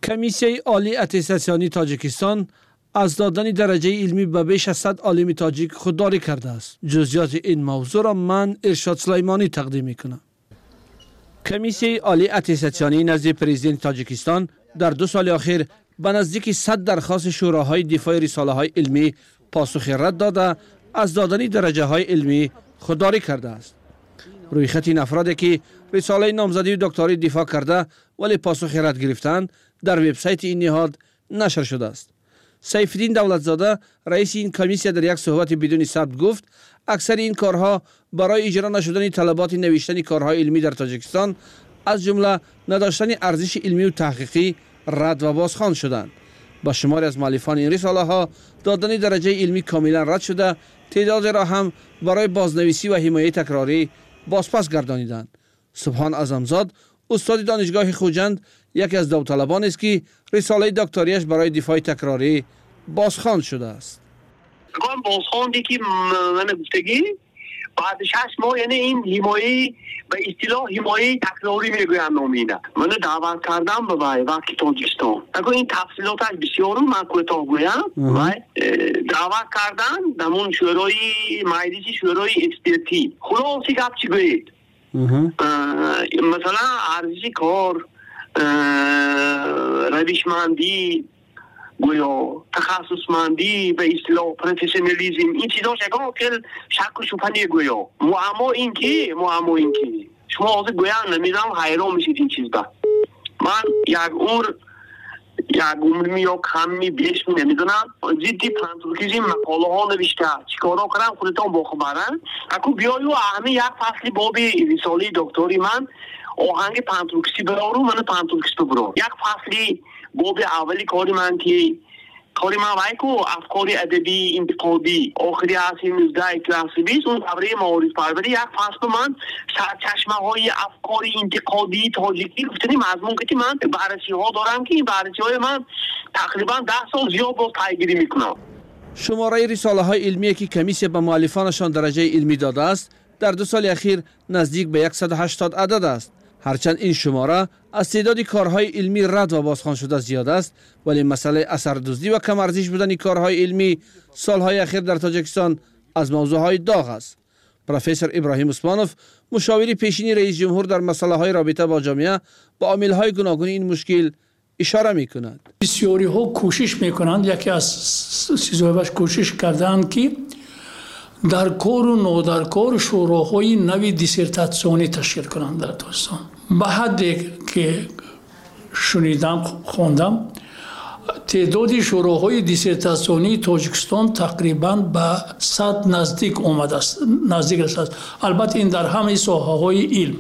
کمیسیه عالی اتستاسیونی تاجیکستان از دادن درجه علمی به بیش از 100 عالم تاجیک خودداری کرده است. جزئیات این موضوع را من ارشاد سلیمانی تقدیم میکنم. کمیسیه عالی اتستاسیونی نزد پرزیدنت تاجیکستان در 2 سال اخیر به نزدیک 100 درخواست شوراهای دفاع رساله های علمی پاسخ رد داده از دادن درجه های علمی خودداری کرده است. روی خط این افرادی که رساله نامزدی و دکترای دفاع کرده ولی پاسخ رد گرفتند در وبسایت این نهاد نشر شده است. سیفالدین دولتزاده رئیس این کمیسیه در یک صحبت بدون ثبت گفت اکثر این کارها برای اجرا نشدن طلبات نوشتن کارهای علمی در تاجیکستان از جمله نداشتن ارزش علمی و تحقیقی رد و بازخوان شدند. با شماری از مؤلفان این رساله ها دادن درجه علمی کاملا رد شده، تعداد را هم برای بازنویسی و حمایت تکراری بازپس گردانیدند. سبحان اعظمزاد استاد دانشگاه خوجند یکی از داوطلبان است که رساله دکتریش برای دفاع تکراری بازخوان شده است. بازخواندی که من گفتگی بعد 6 ماه، یعنی این حمایه به اصطلاح حمایه تکراری میگویم نامینه. من دعوت کردم به وقت تاجیکستان. اگر این تفصیلاتش بسیار من کوتاه گویم، دعوت کردن دمون شورای مجلس شورای اکسپرتی. خلاصی گپ چی گوید؟ مثلا ارزش کار، روشمندی، گویا تخصصمندی، به اصطلاح پروفسیونالیسم، این چیزا شکل که شک و شبهه گویا. معما این که شما حاضر گویا نمیدونم حیران میشید این چیز با. من یک عمر یا کمی بیش نمیدونم جدی پانتورکیزی مقاله ها نوشته چیکارا کردم خودتون با خبرن. اكو بیایو همه یک فصل بابی رساله دکتری من آهنگ پانتورکیزی برارو من پانتورکیزی برو. یک فصلی باب اولی کاری من که کاری من وایکو افکار ادبی انتقادی آخری عصر 19 کلاس 20 اون دوره معارف پروری یک فصل من سرچشمه های افکار انتقادی تاجیکی گفتنی مضمون که من بررسی ها دارم که این بررسی های من تقریبا 10 سال زیاد باز پیگیری میکنم. شماره رساله های علمی که کمیسیه به مؤلفانشان درجه علمی داده است در 2 سال اخیر نزدیک به 180 عدد است. هرچند این شماره از تعداد کارهای علمی رد و بازخوان شده زیاد است، ولی مسئله اثردوزی و کم ارزش بودن کارهای علمی سالهای اخیر در تاجیکستان از موضوعهای داغ است. پروفسور ابراهیم عثمانوف مشاور پیشین رئیس جمهور در مسائل رابطه با جامعه با عامل‌های گوناگون این مشکل اشاره می‌کند. بسیاری ها کوشش می‌کنند، یکی از چیزهایش کوشش کردند که در کار و نودرکار شوراهای نوی دیسرتاسیونی تشکیل کنند در تاجیکستان. به حدی که شنیدم خوندم تعداد شوراهای دیسرتاسیونی تاجیکستان تقریبا به 100 نزدیک آمده است، نزدیک است. البته این در همه ساحه‌های علم.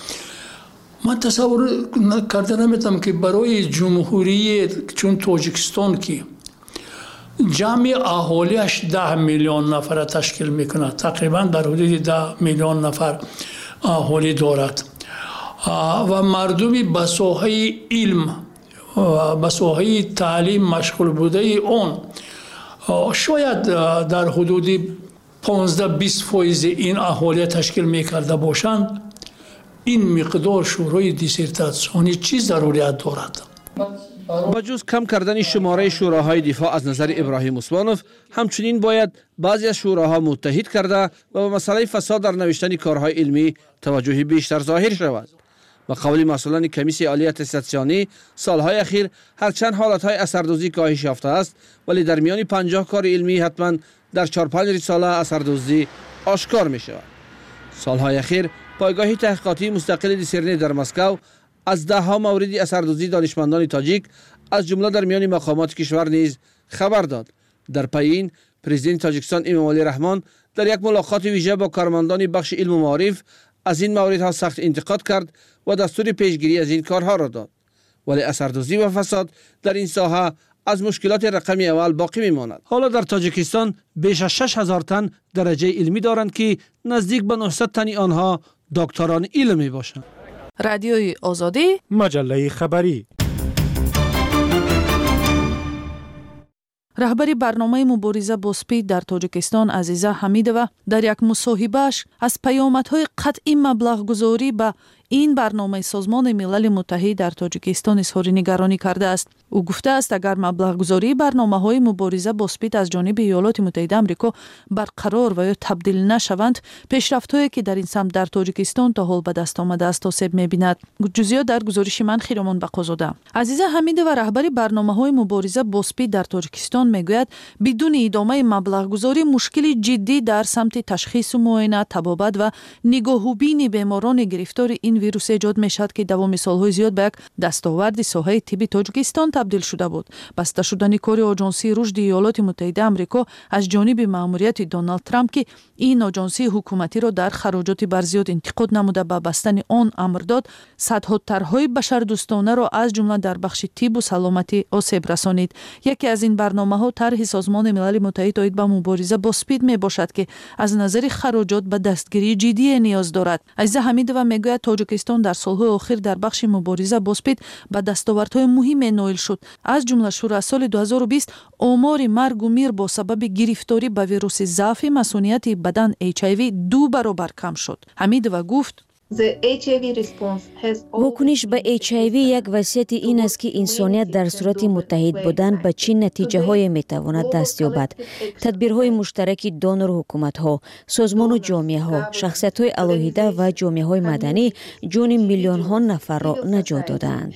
من تصور کرده نمیتونم که برای جمهوری چون تاجیکستان که جمع اهالیش 10 میلیون نفر تشکیل میکنه، تقریبا در حدود 10 میلیون نفر اهالی دارد و مردمی به ساحه علم و به ساحه تعلیم مشغول بوده اون شاید در حدود 15-20% این اهالی تشکیل میکرده باشند، این مقدار شورای دیسرتاسیونی چی ضروریت دارد؟ با جز کم کردن شماره شوراهای دفاع از نظر ابراهیم عثمانوف، همچنین باید بعضی از شوراها متحد کرده و به مسئله فساد در نوشتن کارهای علمی توجه بیشتر ظاهر شود. با قول مسئولان کمیسیه عالی اتستاسیونی سالهای اخیر هرچند حالتهای اثردوزی کاهش یافته است، ولی در میان 50 کار علمی حتما در 4-5 رساله اثردوزی آشکار می شود. سالهای اخیر پایگاه تحقیقاتی مستقل دیسرنی در مسکو از 10 مورد اثردوزی دانشمندان تاجیک از جمله در میان مقامات کشور نیز خبر داد. در پی این پرزیدنت تاجیکستان امامعلی رحمان در یک ملاقات ویژه با کارمندان بخش علم و معارف از این موردها سخت انتقاد کرد و دستور پیشگیری از این کارها را داد. ولی اثردوزی و فساد در این ساحه از مشکلات رقمی اول باقی میماند. حالا در تاجیکستان بیش از 6000 تن درجه علمی دارند که نزدیک به 900 تن آنها دکتران علمی باشند. رادیوی آزادی، مجله خبری. رهبری برنامه مبارزه با سپید در تاجیکستان عزیزه حمیدوه در یک مصاحبهش از پیامدهای قطعی مبلغ گذاری به این برنامه سازمان ملل متحد در تاجیکستان اظهار نگرانی کرده است. او گفته است اگر مبلغ‌گذاری برنامه‌های مبارزه با اسپید از جانب ایالات متحده آمریکا برقرار و یا تبدیل نشوند، پیشرفت‌هایی که در این سمت در تاجیکستان تا حال به دست آمده است آسیب می‌بیند. جزئیات در گزارش من خیرمان بقازاده. عزیزه حمیدی و رهبر برنامه‌های مبارزه با اسپید در تاجیکستان میگوید بدون ادامه مبلغ‌گذاری مشکل جدی در سمت تشخیص و معاینه، طبابت و نگاهوبین بیماران گرفتار این ویروس ایجاد می‌شود که دوام سال‌های زیاد به یک دستاورد ساحه طب تاجیکستان تبدیل شده بود. بسته شدن کار آژانسی رشد ایالات متحده آمریکا از جانب مأموریت دونالد ترامپ که این آژانسی حکومتی را در خراجات برزیاد انتقاد نموده به بستن آن امر داد، صدها طرح‌های بشردوستانه را از جمله در بخش طب و سلامتی آسیب رسانید. یکی از این برنامه‌ها طرح سازمان ملل متحد آید به مبارزه با اسپید میباشد که از نظر خراجات به دستگیری جدی نیاز دارد. عزیزه حمیدова میگوید تاجیکستان در سال‌های اخیر در بخش مبارزه با اسپید به دستاوردهای مهم نائل شد. از جمله شروع از سال 2020 آمار مرگ و میر با سبب گرفتاری به ویروس ضعف مسئولیت بدن HIV 2 برابر کم شد. حمیدова گفت واکنش به HIV یک وصیت این است که انسانیت در صورت متحد بودن به چه نتیجه های می تواند دست یابد. تدبیرهای مشترک دونر حکومت ها، سازمان و جامعه ها، شخصیت های علاهیده و جامعه های مدنی جون میلیون ها نفر را نجات دادند.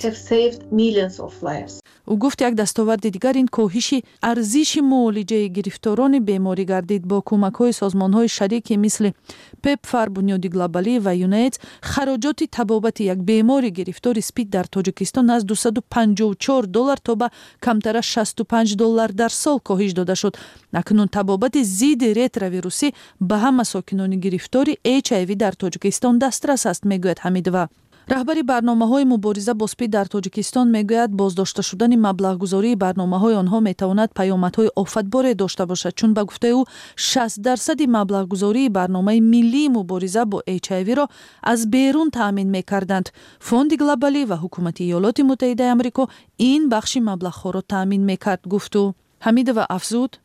او گفت یک دستاورد دیگر این کاهش ارزش معالجه گرفتاران بیماری گردید. با کمک های سازمان های شریکی مثل پپفر، بنیاد گلوبالی و یونایتد خراجات طبابت یک بیماری گرفتار اسپید در تاجیکستان از $254 تا به کمتر از $65 در سال کاهش داده شد. اکنون طبابت ضد ریتروویروسی به همه ساکنان گرفتار HIV در تاجیکستان دسترس است، میگوید حمیدова. رهبر برنامه‌های مبارزه با اسپید در تاجیکستان میگوید بازداشته شدن مبلغ‌گذاری برنامه‌های آنها میتواند پیامدهای آفتبار داشته باشد، چون به گفته او 60% مبلغ‌گذاری برنامه ملی مبارزه با HIV را از بیرون تامین میکردند. فوند گلوبالی و حکومت ایالات متحده آمریکا این بخش مبلغ‌ها را تامین میکرد، گفت او. حمیدова افزود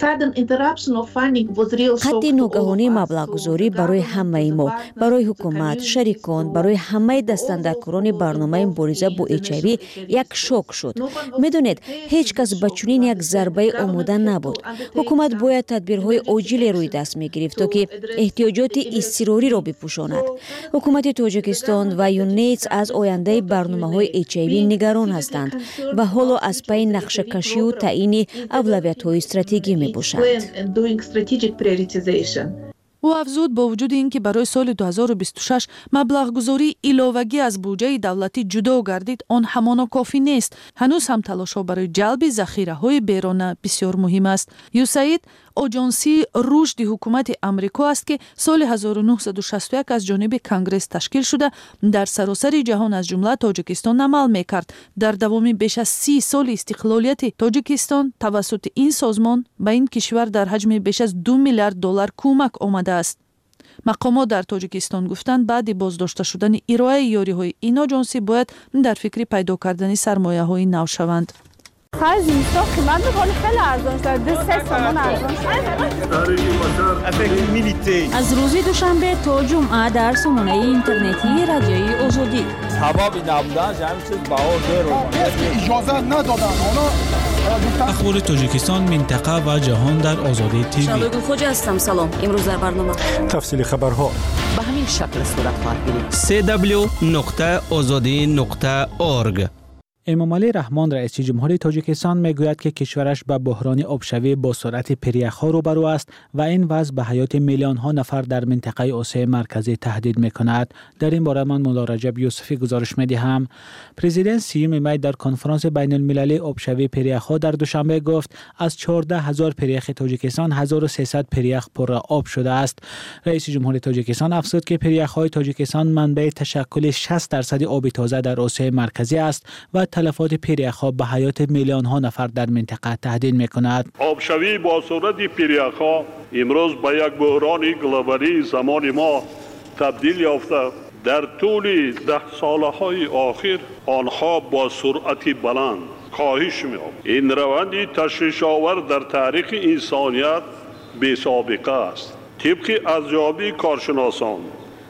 قطع ناگهانی مبلغ‌گذاری برای همه ما، برای حکومت، شریکان، برای همه دستاندرکاران برنامه مبارزه با HIV یک شوک شد. میدونید هیچ کس به چنین یک ضربه آماده نبود. حکومت باید تدبیرهای عاجل روی دست میگرفت تا که احتیاجات اضطراری را بپوشاند. حکومت تاجیکستان و یونایتد از آینده برنامه‌های HIV نگران هستند و حالا از پی نقشه کشی و تعیین اولویت‌های استراتژیکی میباشد. او افزود با وجود اینکه برای سال 2026 مبلغ‌گذاری علاوگی از بودجه دولتی جدا گردید، آن همانا کافی نیست. هنوز هم تلاش‌ها برای جلب ذخیره‌های بیرونه بسیار مهم است. یوساید آژانسی رشد حکومت آمریکا است که سال 1961 از جانب کنگره تشکیل شده در سراسر جهان از جمله تاجیکستان عمل می‌کرد. در دوام بیش از 30 سال استقلالیت تاجیکستان توسط این سازمان به این کشور در حجم بیش از $2 میلیارد کمک آمده است. مقامات در تاجیکستان گفتند بعد بازداشته شدن ارائه یاری‌های این آژانسی باید در فکر پیدا کردن سرمایه‌های نو شوند. خرج اینستا قیمت می‌کنه خیلی ارزان شده. 3 تومان ارزان شده. از روز دوشنبه تا جمعه در سامانه اینترنتی رادیوی آزادی. تمام نبودن همین چیز بهار رو اجازه ندادن. اخبار تاجیکستان، منطقه و جهان در آزادی تیوی. شادو خوجا هستم. سلام. امروز در برنامه تفصیل خبرها به همین شکل صورت خواهد گرفت. www.azadi.org. امامعلی رحمان رئیس جمهوری تاجیکستان میگوید که کشورش به بحران آبشوی با سرعت پریخ‌ها روبرو است و این وضع به حیات میلیون ها نفر در منطقه آسیا مرکزی تهدید میکند. در این باره من مولا رجب یوسفی گزارش میدهم. پرزیدنت سیوم می در کنفرانس بین المللی آبشوی پریخ‌ها در دوشنبه گفت از 14,000 پریخ تاجیکستان 1300 پریخ پر آب شده است. رئیس جمهوری تاجیکستان افزود که پریخ‌های تاجیکستان منبع تشکل 60% آب تازه در آسیا مرکزی است و تلفات پریخ‌ها به حیات میلیون ها نفر در منطقه تهدید می‌کند. آبشوی با صورت پریخ‌ها امروز به یک بحران گلوبالی زمان ما تبدیل یافته. در طول 10 سالهای آخر آنها با سرعت بلند کاهش می‌یابند. این روندی تشویش‌آور در تاریخ انسانیت بی سابقه است. طبق ارزیابی کارشناسان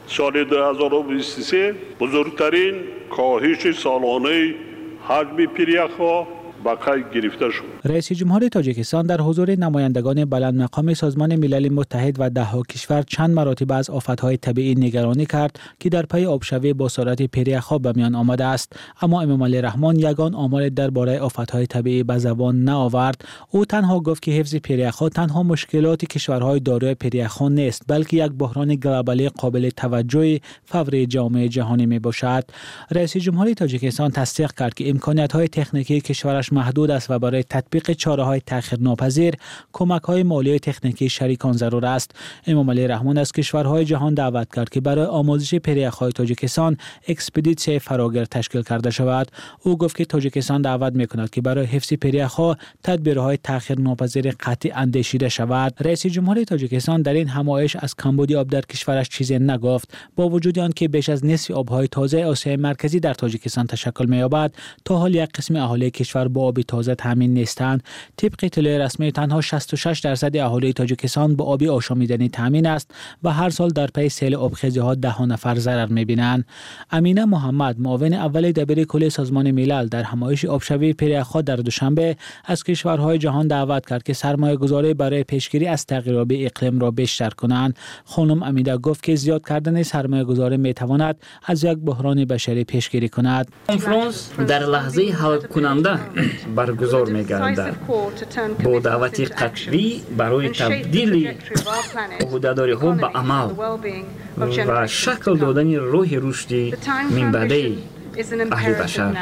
سال 2023 بزرگترین کاهش سالانه حجم پریخ‌ها به قید گرفته شد. رئیس جمهور تاجیکستان در حضور نمایندگان بلند مقام سازمان ملل متحد و ده‌ها کشور چند مراتب از آفت‌های طبیعی نگرانی کرد که در پی آبشوی با سرعت پریخ‌ها به میان آمده است، اما امام علی رحمان یگان آمار درباره آفت‌های طبیعی به زبان نآورد. او تنها گفت که حفظ پریخ‌ها تنها مشکلات کشورهای دارای پریخ‌ها نیست، بلکه یک بحران گلوبالی قابل توجه فوری جامعه جهانی میباشد. رئیس جمهور تاجیکستان تصدیق کرد که امکانات‌های تکنیکی کشورش محدود است و برای تطبیق چاره‌های تأخیرناپذیر کمک‌های مالی تکنیکی شریکان ضرور است. امام علی رحمان از کشورهای جهان دعوت کرد که برای آموزش پریخ‌های تاجیکستان اکسپدیسیون فراگیر تشکیل کرده شود. او گفت که تاجیکستان دعوت می‌کند که برای حفظ پریخ‌ها تدبیرهای تأخیرناپذیر قطعی اندیشیده شود. رئیس جمهور تاجیکستان در این همایش از کمبود آب در کشورش چیزی نگفت. با وجود آنکه بیش از نصف آب‌های تازه آسیای مرکزی در تاجیکستان تشکل می‌یابد، تا حال یک قسم اهالی کشور با آب تازه تامین نیستند. طبق اطلاع رسمی تنها 66% اهالی تاجیکستان با آب آشامیدنی تامین است و هر سال در پی سیل آبخیزی‌ها ده نفر ضرر می‌بینند. امینه محمد، معاون اول دبیر کل سازمان ملل، در همایش آبشوی پریخ‌ها در دوشنبه از کشورهای جهان دعوت کرد که سرمایه‌گذاری برای پیشگیری از تغییرات اقلیم را بیشتر کنند. خانم امیده گفت که زیاد کردن سرمایه‌گذاری می‌تواند از یک بحران بشری پیشگیری کند. کنفرانس در لحظه حل کننده برگزار می‌گردد با دعوت قطعی برای تبدیل عهده‌داری‌ها به عمل و شکل دادن راه رشد منبعی اهل بشر.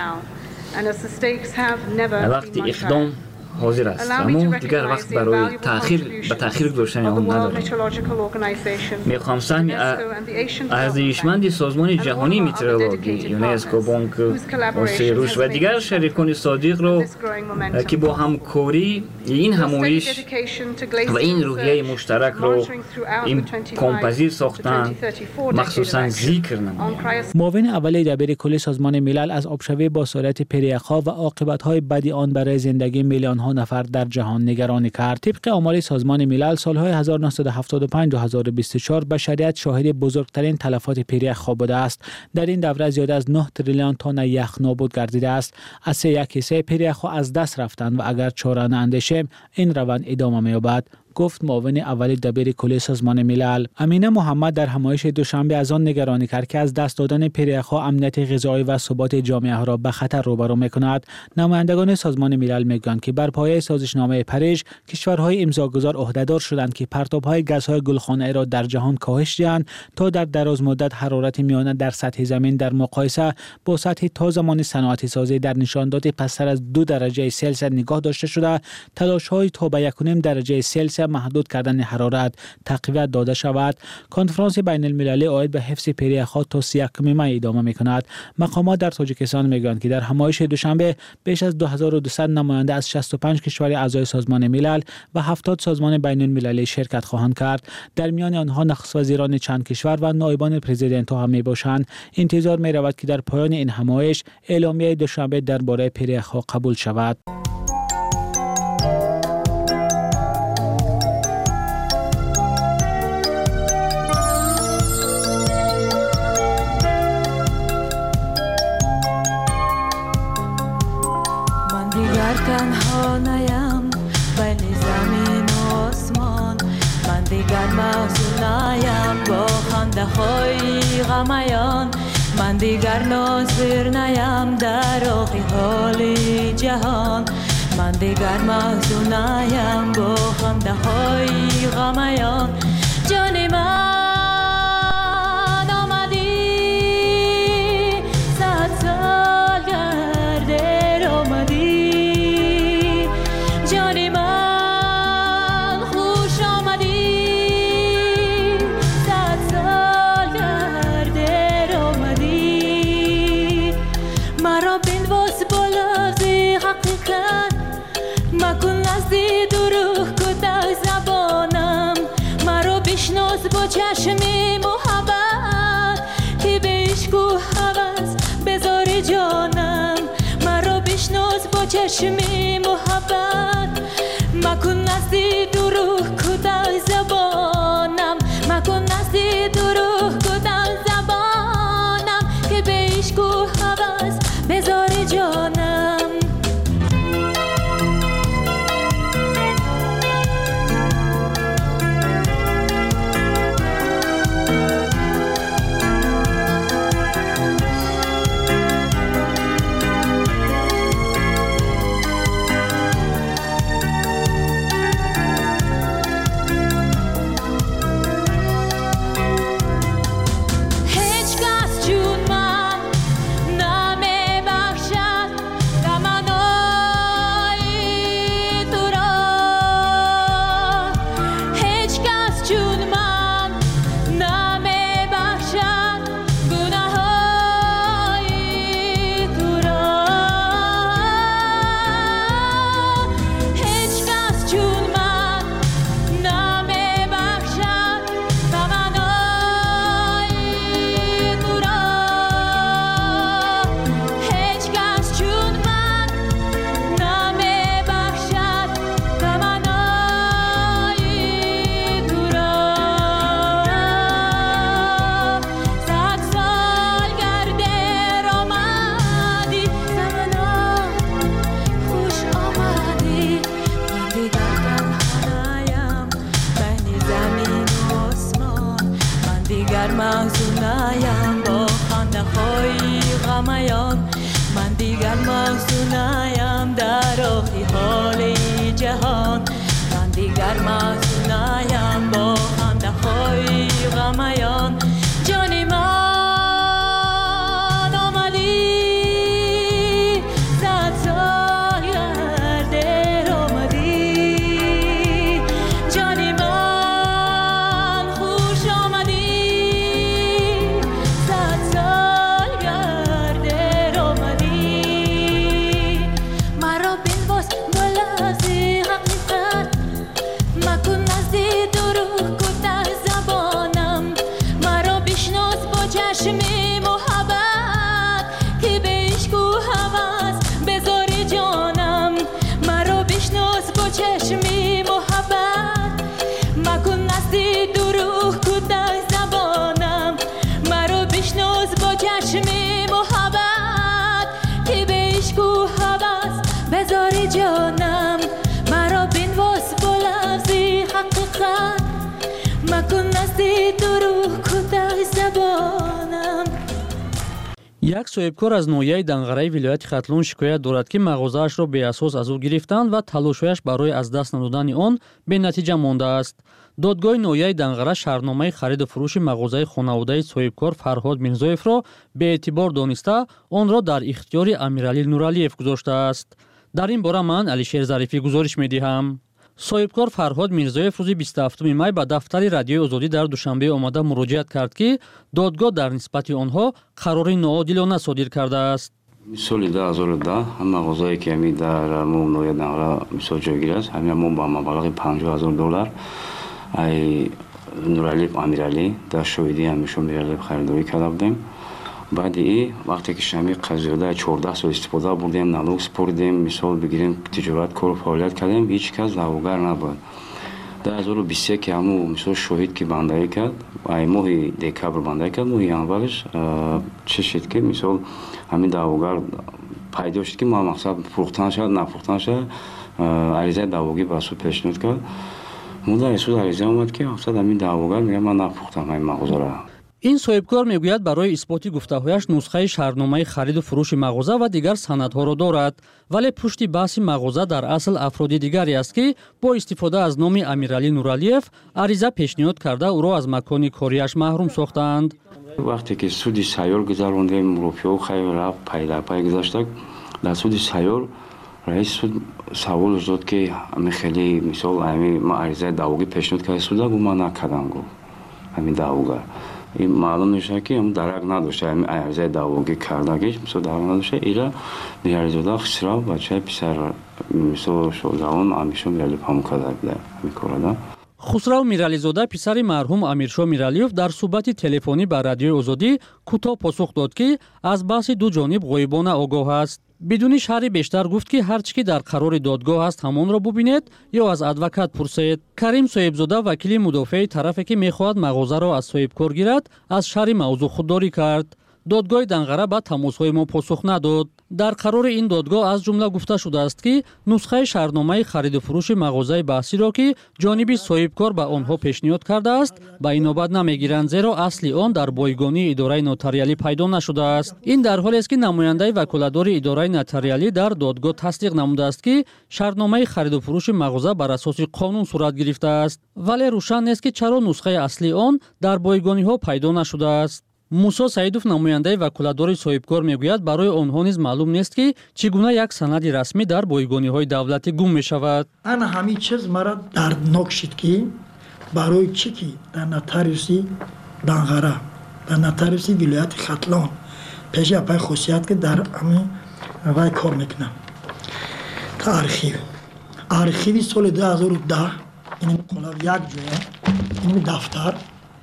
وقتی اقدام حاضر است، اما دیگر وقت برای تأخیر گذاشتن آن نداریم. میخوام سهم ارزشمند سازمان جهانی مترولوژی، یونسکو، بانک آسیای رشد و دیگر شریکان صادق را که با همکاری این همایش و این روحیه مشترک را امکان‌پذیر ساختند، مخصوصا ذکر نمود. معاون اول دبیر کل سازمان ملل از آبشوی با سرعت پریخ‌ها و عاقبت‌های بدی آن برای زندگی میلیون‌ها نفر در جهان نگرانی کرد. طبق آمار سازمان ملل سالهای 1975 تا 2024 بشریت شاهد بزرگترین تلفات پریخ‌ها بوده است. در این دوره زیاد از 9 تریلیون تن یخ نابود گردیده است. از 3/3 پریخ‌ها از دست رفتند و اگر چاره ناندیشیم این روند ادامه می‌یابد، گفت معاون اول دبیر کل سازمان ملل. امینه محمد در همایش دوشنبه از آن نگرانی کرد که از دست دادن پریخ‌ها امنیت غذایی و ثبات جامعه را به خطر روبرو می‌کند. نمایندگان سازمان ملل می‌گویند که بر پایه سازشنامه پاریس کشورهای امضاگزار عهده‌دار شدند که پرتاب‌های گازهای گلخانه‌ای را در جهان کاهش دهند تا در دراز مدت حرارت میانه در سطح زمین در مقایسه با سطح تا زمان صنعتی سازی در نشاندات پستر از 2 درجه سلسیوس نگاه داشته شده. تلاش‌های تا به 1.5 درجه سلسیوس محدود کردن حرارت تقویت داده شود. کنفرانس بین المللی عاید به حفظ پریخ‌ها تا 31 می ادامه می‌کند. مقامات در تاجیکستان می‌گویند که در همایش دوشنبه بیش از 2200 نماینده از 65 کشور اعضای سازمان ملل و 70 سازمان بین المللی شرکت خواهند کرد. در میان آنها نخست وزیران چند کشور و نایبان پرزیدنت‌ها هم میباشند. انتظار می‌رود که در پایان این همایش اعلامیه دوشنبه درباره پریخ‌ها قبول شود. تنها نیم بین زمین و آسمان، من دیگر محزون نیم با خنده های غمیان، من دیگر ناظر نیم در آخی حال جهان، من دیگر محزون نیم با خنده های غمیان. جان من آمدی 100 سال گرده آمدی، جان من خوش آمدی 100 سال گرده آمدی. مرا بنواز با لفظ حقیقت، مکن نزدی دروغ کده زبانم، مرا بشناس با چشم محبت که به عشق و هوس بذار جانم، مرا بشناس با چشم محبت، مکن نزدی دروغ کده زبانم، مکن نزدی دروغ کده غمیان من دیگر محزون نیم در آخی حال جهان من دیگر محزون نیم با خنده‌های غمیان جانی من آمدی صد سال گرده آمدی جانی من خوش آمدی صد سال گرده آمدی مرا بنواز با لحظه حقیقت مکن نزدی دروغ گفته زبانم مرا بشناس با چشم محبت که به عشق و هوس بذاری جانم مرا بشناس با چشم محبت مکن نزدی دروغ گفته زبانم مرا بشناس با چشم محبت که به عشق و هوس بذاری جانم مرا بنواس با لحظه حقیقت مکن نزدی دروغ گفته زبانم یک صاحبکار از نویه دنغره ولایت ختلون شکایت دارد که مغازه‌اش را به اساس از او گرفتند و تلاش‌هایش برای از دست ندادن آن به نتیجه مانده است. دادگاه نویه دنغره شرطنامه خرید و فروش مغازه خانواده صاحبکار فرهاد میرزایف را به اعتبار دانسته آن را در اختیار امیرعلی نورعلیف گذاشته است. در این باره من علیشیر ظریفی گزارش می‌دهم. صاحبکار فرهاد میرزایف روز 27 می به دفتر رادیوی آزادی در دوشنبه آمده مراجعت کرد که دادگاه در نسبت آنها قرار ناعادلانه صادر کرده است. سال 2010 هم مغازه‌ای که می در نویه دنغره مثال جایگیر است همین با مبلغ $50,000 ای نورعلیف امیرعلی در شاهدی همیشون میرعلیف خریداری کرده بودیم. بعد وقتی که شمی قضیه 14 سال استفاده بردیم نالوگ سپردیم مثال بگیریم تجارت کار فعالیت کردیم هیچ کس دعواگر نبود. در 2023 که همو مثال شاهد که بندگی کرد ای ماه دکبر بندگی کرد ماه اولش چه شد که مثال همین دعواگر پیدا شد که ما مقصد فروختن شد نفروختن شد عریضه دعواگی بسو پیشنهاد کرد مونده اسود عریضه اومد که مقصد همین دعواگر میگه من نفروختم این مغازه را. این صاحبکار میگوید برای اثبات گفته‌هایش نسخه شرطنامه خرید و فروش مغازه و دیگر سندها را دارد ولی پشت بحث مغازه در اصل افراد دیگری است که با استفاده از نام امیرعلی نورعلیف عریضه پیشنهاد کرده او را از مکان کاریش محروم ساختند. وقتی که سودی سیار گذروندیم روپیه و خیلی رفت پیدا پای گذاشتک در سودی سیار رئیس سود سوال داد که همین خیلی مثال همین ما عریضه دعواگی پیشنهاد کرده سودا گفت من نکردم گفت همین دعواگر این معلوم میشه که هم درک نداشته همین عریضه دعواگی کردگیش مثلا درک نداشته ایرا نیاریزاده خسرا بچه پسر مثلا شوزاون امیرشو میرعلیف هم کرده بوده همین کارده. خسرو میرعلیزاده پسر مرحوم امیرشاه میرعلیف در صحبت تلفنی با رادیوی آزادی کوتاه پاسخ داد که از بحث دو جانب غایبانه آگاه است. بدون شرح بیشتر گفت که هر چی که در قرار دادگاه است همان را ببینید یا از ادوکات پرسید. کریم صاحبزاده وکیل مدافع طرفی که میخواهد مغازه را از صاحبکار گیرد از شرح موضوع خودداری کرد. دادگاه دنغره به تماس‌های ما پاسخ نداد. در قرار این دادگاه از جمله گفته شده است که نسخه شرطنامه خرید و فروش مغازه بحثی را که جانب صاحبکار به آنها پیشنهاد کرده است به این نوبت نمیگیرند زیرا اصلی آن در بایگانی اداره نوتاریالی پیدا نشده است. این در حالی است که نماینده وکالتدار اداره نوتاریالی در دادگاه تصدیق نموده است که شرطنامه خرید و فروش مغازه بر اساس قانون صورت گرفته است ولی روشن نیست که چرا نسخه اصلی آن در بایگانی ها پیدا نشده است. موسی سعیدوف نماینده وکالتدار صاحبکار میگوید برای آنها نیز معلوم نیست که چگونه یک سند رسمی در بایگانی‌های دولتی گم می‌شود. انا همین چیز مرا دردناک شد که برای چی که در نوتاریوسی دنغره در نوتاریوسی ولایت ختلان پیش پای خصوصیت که در همین وای کار میکنم تا آرخیوی سال 2010 این قلاب یک جایه این دفتر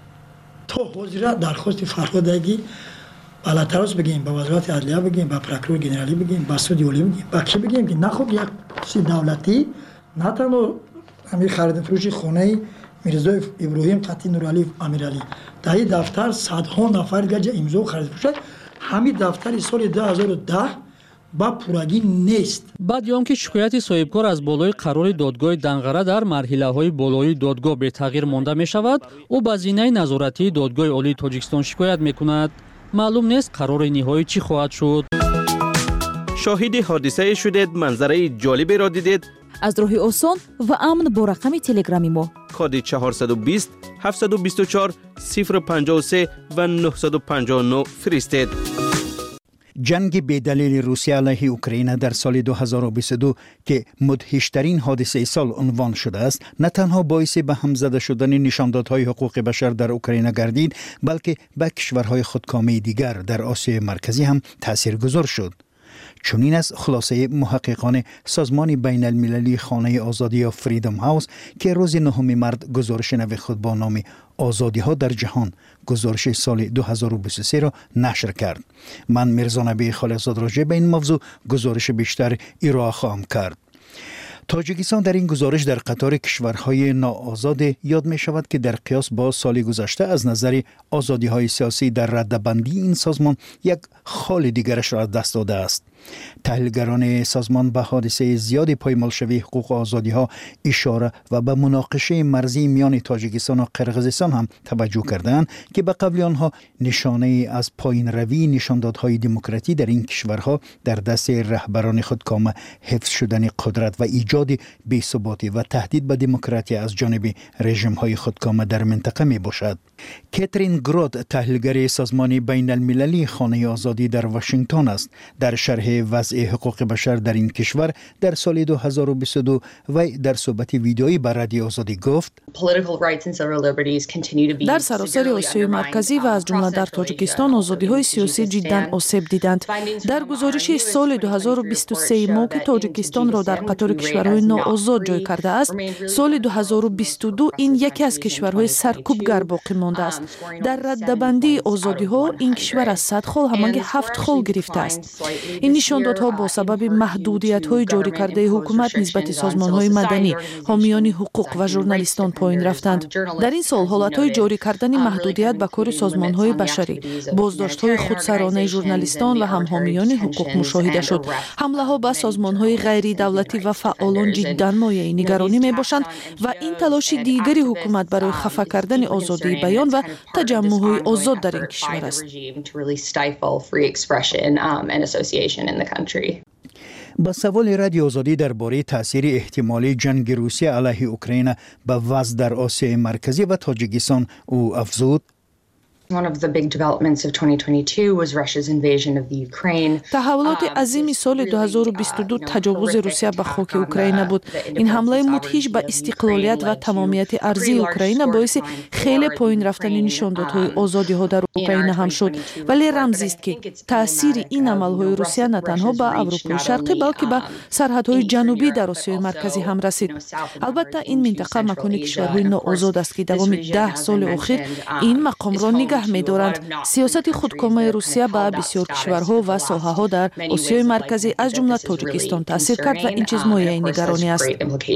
تو حضور درخواست فرهادگی بالاترش بگیم با وزارت عدلیه بگیم با پروکرور گنرالی بگیم با سود اولی بگیم با کی بگیم که نخود یک چیز دولتی نه تنها همین خرید فروش خانه میرزا ابراهیم قطی نورعلیف امیرعلی در این دفتر صدها نفر گرج امضا خرید فروش همین دفتر سال 2010 با پورگی نیست. بعد یان که شکایت صاحبکار از بالای قرار دادگاه دنغره در مرحله‌های بالای دادگاه به تغییر مانده می شود او به زینه نظارتی دادگاه عالی تاجیکستان شکایت می کند. معلوم نیست قرار نهایی چی خواهد شد. شاهد حادثه شدید، منظره جالبی را دیدید؟ از راه آسان و امن با رقم تلگرامی ما کد 420 724 053 و 959 فرستید. جنگ بی‌دلیل روسیه علیه اوکراین در سال 2022 که مدهشترین حادثه سال عنوان شده است، نه تنها باعث به هم زده شدن نشاندادهای حقوق بشر در اوکراین گردید، بلکه به کشورهای خودکامه دیگر در آسیای مرکزی هم تاثیرگذار شد. چنین از خلاصه محققان سازمان بین المللی خانه آزادی یا فریدم هاوس که روز 9 مارس گزارش نو خود با نام آزادی ها در جهان گزارش سال 2023 را نشر کرد. من میرزا نبی خالقزاد راجع به این موضوع گزارش بیشتر ارائه خواهم کرد. تاجیکستان در این گزارش در قطار کشورهای ناآزاد یاد می شود که در قیاس با سال گذشته از نظر آزادی های سیاسی در رده‌بندی این سازمان یک خال دیگرش را دست داده است. تحلیلگران سازمان به حادثه زیاد پایمال شوی حقوق آزادی ها اشاره و به مناقشه مرزی میان تاجیکستان و قرقیزستان هم توجه کردند که به قبل آنها نشانه از پایین روی نشاندادهای دموکراتی در این کشورها در دست رهبران خودکامه، حفظ شدن قدرت و ایجاد بی‌ثباتی و تهدید به دموکراسی از جانب رژیم‌های خودکامه در منطقه می باشد. کاترین گراد، تحلیلگر سازمان بین المللی خانه آزادی در واشنگتن است، در شرح وضع حقوق بشر در این کشور در سال 2022 و در صحبت ویدیویی با رادیو آزادی گفت: در سراسر آسیای مرکزی و از جمله در تاجیکستان آزادی‌های سیاسی جداً آسیب دیدند. در گزارش سال 2023 ما که تاجیکستان را در قطار کشورهای ناآزاد جای کرده است، سال 2022 این یکی از کشورهای سرکوبگر باقی مانده است. در رده‌بندی آزادی‌ها این کشور از 100 خال همانگی 7 خال گرفته است. این نشاندادها با سبب محدودیت‌های جاری کرده حکومت نسبت سازمان‌های مدنی، حامیان حقوق و ژورنالیستان پایین رفتند. در این سال حالت‌های جاری کردن محدودیت به کار سازمان‌های بشری، بازداشت‌های خودسرانه ژورنالیستان و هم حامیان حقوق مشاهده شد. حمله‌ها به سازمان‌های غیر دولتی و فعالان جداً مایه نگرانی می‌باشند و این تلاش دیگری حکومت برای خفه کردن آزادی بیان و تجمع‌های آزاد در این کشور است. با سوال رادیو آزادی درباره تاثیر احتمالی جنگ روسیه علیه اوکراین به وضع در آسیای مرکزی و تاجیکستان او افزود: تحولات عظیم سال 2022 تجاوز روسیه به خاک اوکراین بود. این حمله مدهش به استقلالیت و تمامیت ارضی اوکراین باعث خیلی پایین رفتن نشاندادهای آزادی ها در اوکراین هم شد، ولی رمزی است که تاثیر این عملهای روسیه نه تنها به اروپای شرقی بلکه به سرحدهای جنوبی در آسیای مرکزی هم رسید. البته این منطقه مکان کشورهای ناآزاد است که دوام 10 سال اخیر این مقام را نگه می‌دارند. سیاست خودکامه روسیه به بسیار کشورها و ساحه‌ها در آسیای مرکزی از جمله تاجیکستان تاثیر کرد و این چیز مایه نگرانی است.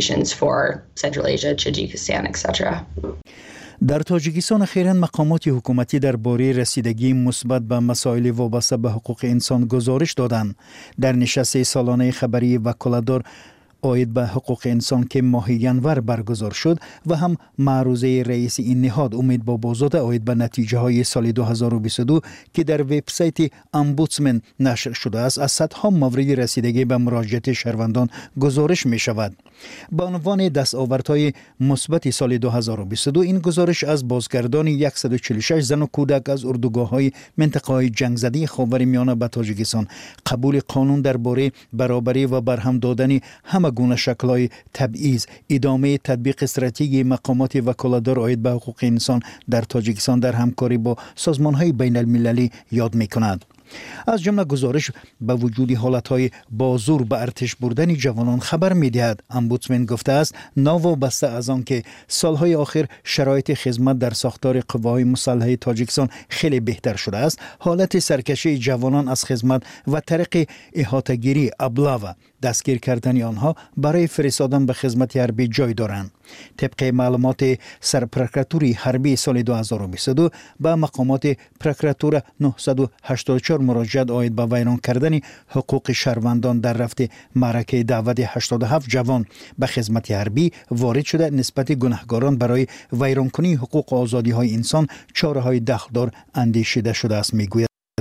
در تاجیکستان اخیراً مقامات حکومتی درباره رسیدگی مثبت به مسائل وابسته به حقوق انسان گزارش دادند. در نشست سالانه خبری وکالتدار آید به حقوق انسان که ماه ینور برگزار شد و هم معروضه رئیس این نهاد امید بابازاده آید به نتیجه های سال 2022 که در وبسایت امبودسمن نشر شده است از صدها مورد رسیدگی به مراجعت شهروندان گزارش می شود. با عنوان دستاوردهای مثبت سال 2022 این گزارش از بازگردانی 146 زن و کودک از اردوگاه‌های منطقه‌های جنگ زده خاورمیانه به تاجیکستان، قبول قانون درباره برابری و برهم دادن همه گونه شکل‌های تبعیض، ادامه تطبیق استراتژی مقامات وکالتدار آید به حقوق انسان در تاجیکستان در همکاری با سازمان‌های بین المللی یاد می‌کند. از جمله گزارش به وجود حالتهای بازور به ارتش بردن جوانان خبر می‌دهد. امبودسمن گفته است ناوابسته از آن که سالهای آخر شرایط خدمت در ساختار قواهای مسلحه تاجیکستان خیلی بهتر شده است، حالت سرکشی جوانان از خدمت و طریق احاطه‌گیری ابله و دستگیر کردن آنها برای فرستادن به خدمت حربی جای دارند. طبق معلومات سرپرکراتوری حربی سال 2022 به مقامات پرکراتور 984 مراجعت آید به ویران کردن حقوق شهروندان در رفت معرکه دعوت 87 جوان به خدمت حربی وارد شده. نسبت گناهکاران برای ویرانکنی حقوق و آزادی های انسان چاره‌های دخلدار اندیشیده شده است میگوید.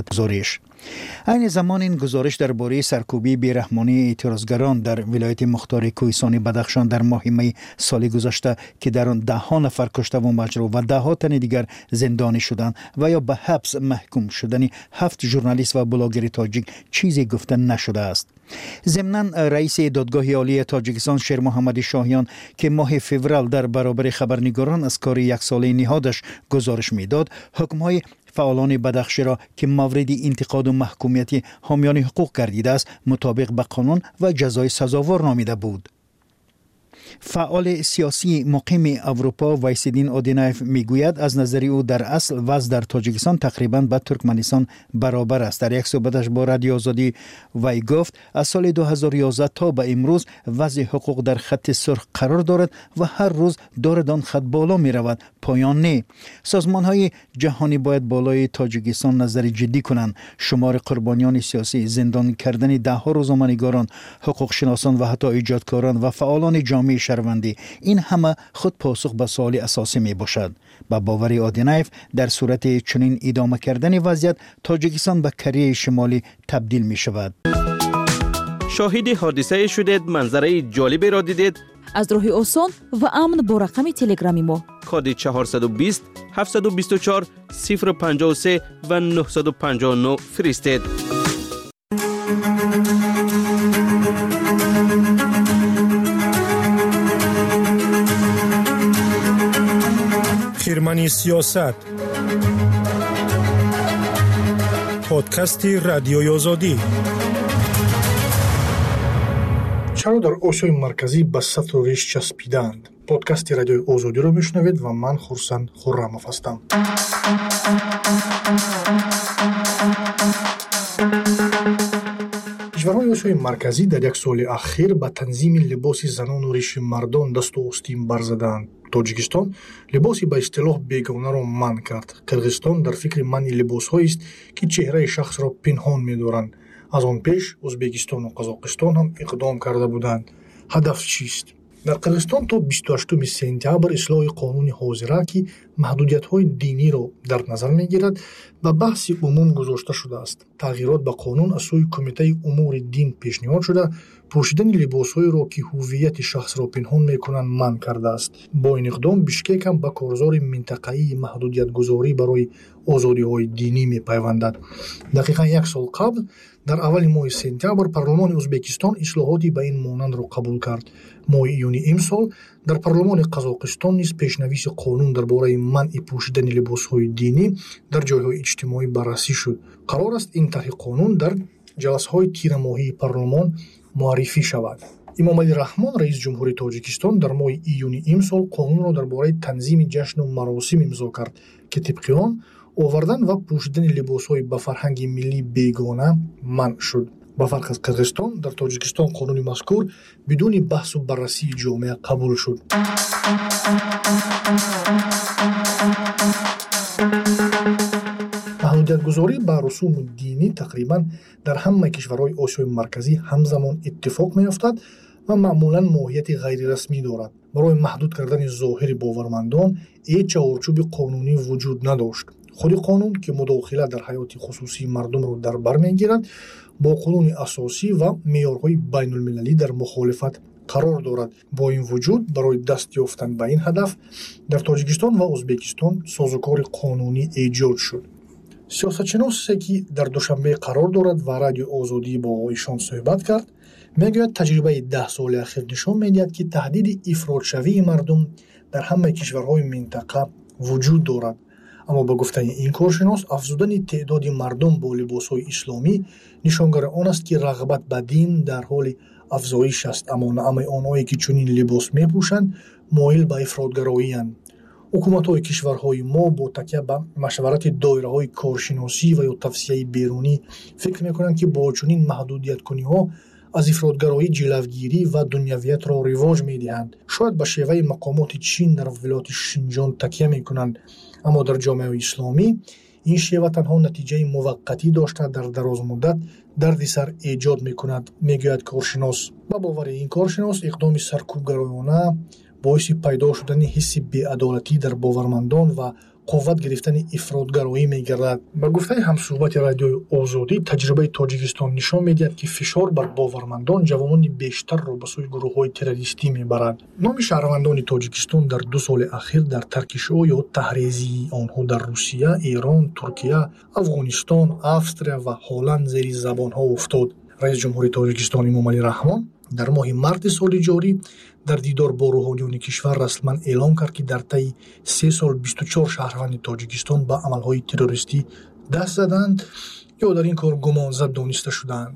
گزارش. این زمان این گزارش درباره سرکوبی بیرحمانه اعتراضگران در ولایت مختار کوهستان بدخشان در ماه می سال گذشته که در آن 10 نفر کشته و مجروح و 10 تن دیگر زندانی شدند و یا به حبس محکوم شدن 7 ژورنالیست و بلاگر تاجیک چیزی گفته نشده است. ضمناً رئیس دادگاه عالی تاجیکستان شیر محمد شاهیان که ماه فوریه در برابر خبرنگاران از کار 1 ساله نهادش گزارش میداد، حکم‌های فعالان بدخشی را که مورد انتقاد و محکومیت حامیان حقوق گردیده است مطابق به قانون و جزای سزاوار نامیده بود. فعال سیاسی مقیم اروپا وایسیدین اودینایف میگوید از نظر او در اصل وضع در تاجیکستان تقریبا با ترکمنستان برابر است. در یک صحبتش با رادیو آزادی وی گفت از سال 2011 تا به امروز وضع حقوق در خط سرخ قرار دارد و هر روز دارد آن خط بالا می رود، پایان نه. سازمان های جهانی باید بالای تاجیکستان نظر جدی کنند. شمار قربانیان سیاسی، زندان کردن 10 روزنامه‌نگاران، حقوق شناسان و حتی ایجادکاران و فعالان جامعه شهروندی، این همه خود پاسخ به سوال اساسی می باشد. با باور آدینایف در صورت چنین ادامه کردن وضعیت تاجیکستان به کره شمالی تبدیل می شود. شاهد حادثه شدید، منظره جالبی را دیدید؟ از راه آسان و امن با رقم تلگرامی ما کد 420 724 053 و 959 فرستید. خیرمنی سیاست، پادکست رادیوی آزادی. چرا در آسیای مرکزی به سطل و ریش چسبیدند؟ پادکست رادیوی آزادی را میشنوید و من خورسند خرموف هستم. کشورهای آسیای مرکزی در 1 سال اخیر به تنظیم لباس زنان و ریش مردان دست و آستین برزدند. تاجیکستان لباسی به اصطلاح بیگانه را منع کرد. قرغیزستان در فکر منع لباس‌هایی است که چهره شخص را پنهان می‌دارند. از آن پیش ازبکستان و قزاقستان هم اقدام کرده بودند. هدف چیست؟ در قرغیزستان تا 28 سپتامبر اصلاح قانون حاضره که محدودیت‌های دینی را در نظر می‌گیرد به بحث عموم گذاشته شده است. تغییرات به قانون از سوی کمیته امور دین پیشنهاد شده پوشیدن لباس‌هایی را که هویت شخص را پنهان می‌کنند منع کرده است. با این اقدام بیشکک هم به کارزار منطقه‌ای محدودیت‌گذاری برای آزادی‌های دینی می‌پیوندد. دقیقاً 1 سال قبل در اول ماه سپتامبر پارلمان ازبکستان اصلاحاتی به این مانند را قبول کرد. ماه ایون امسال در پارلمان قزاقستان نیز پیشنویس قانون درباره منع پوشیدن لباس‌های دینی در جای‌های اجتماعی بررسی شد. قرار است این طرح قانون در جلسه‌های تیر ماهی پارلمان معرفی شود. امامعلی رحمان رئیس جمهوری تاجیکستان در ماه ایون امسال قانون را درباره تنظیم جشن و مراسم امضا کرد که طبق آن آوردن و پوشیدن لباس‌های به فرهنگ ملی بیگانه منع شد. با فرق از قرغیزستان در تاجیکستان قانون مذکور بدون بحث و بررسی جامعه قبول شد. محدودیت‌گذاری به رسوم دینی تقریباً در همه کشورهای آسیای مرکزی همزمان اتفاق می‌افتد و معمولاً ماهیت غیر رسمی دارد. برای محدود کردن ظاهر باورمندان هیچ چارچوب قانونی وجود نداشت. خود قانون که مداخله در حیات خصوصی مردم را در بر می‌گیرد با قانون اساسی و معیارهای بین المللی در مخالفت قرار دارد. با این وجود برای دست یافتن به این هدف در تاجیکستان و ازبکستان سازوکار قانونی ایجاد شد. سیاستشناسی که در دوشنبه قرار دارد و رادیو آزادی با ایشان صحبت کرد میگوید تجربه 10 سال اخیر نشان میدهد که تهدید افراط‌شوی مردم در همه کشورهای منطقه وجود دارد. اما با گفته این کارشناس افزودن تعداد مردم با لباس‌های اسلامی نشانگر آن است که رغبت به دین در حال افزایش است، اما نه همه آنهایی که چنین لباس میپوشند مایل به افراط‌گرایی اند. حکومت‌های کشورهای ما با تکیه به مشورت دایره‌های کارشناسی و یا توصیه بیرونی فکر می‌کنند که با چنین محدودیت‌کنی‌ها از افراط‌گرایی جلوگیری و دنیویت را رواج می‌دهند. شاید به شیوه مقامات چین در ولایت شینجان تکیه می‌کنند، اما در جامعه اسلامی این شیوه تنها نتیجه موقتی داشته در دراز مدت دردسر ایجاد می‌کند، میگوید کارشناس. با باور این کارشناس اقدام سرکوبگرایانه باعث پیدا شدن حس بی‌عدالتی در باورمندان و қувват гирифтани ифротгароӣ мегардад. Ба гуфтаи ҳамсӯҳбати радиои Озодӣ, таҷрибаи Тоҷикистон нишон медиҳад, ки фишор бар бовармандон ҷавонони бештарро ба сӯи гурӯҳҳои террористӣ мебарад. номи шаҳрвандони Тоҷикистон дар 2 соли ахир дар таркишо ё таҳризии онҳо дар Русия, Эрон, Туркия, Афғонистон, Австрия ва Ҳолланд зери забонҳо уфтод. раис ҷумҳури Тоҷикистон Эмомалӣ Раҳмон дар моҳи марти соли ҷорӣ дар дидор бо рӯҳониёни кишвар расман эълон кард, ки дар таи 3 сол 24 шаҳрванди Тоҷикистон ба амалҳои террористӣ даст заданд ё дар ин кор гумонзад дониста шудаанд.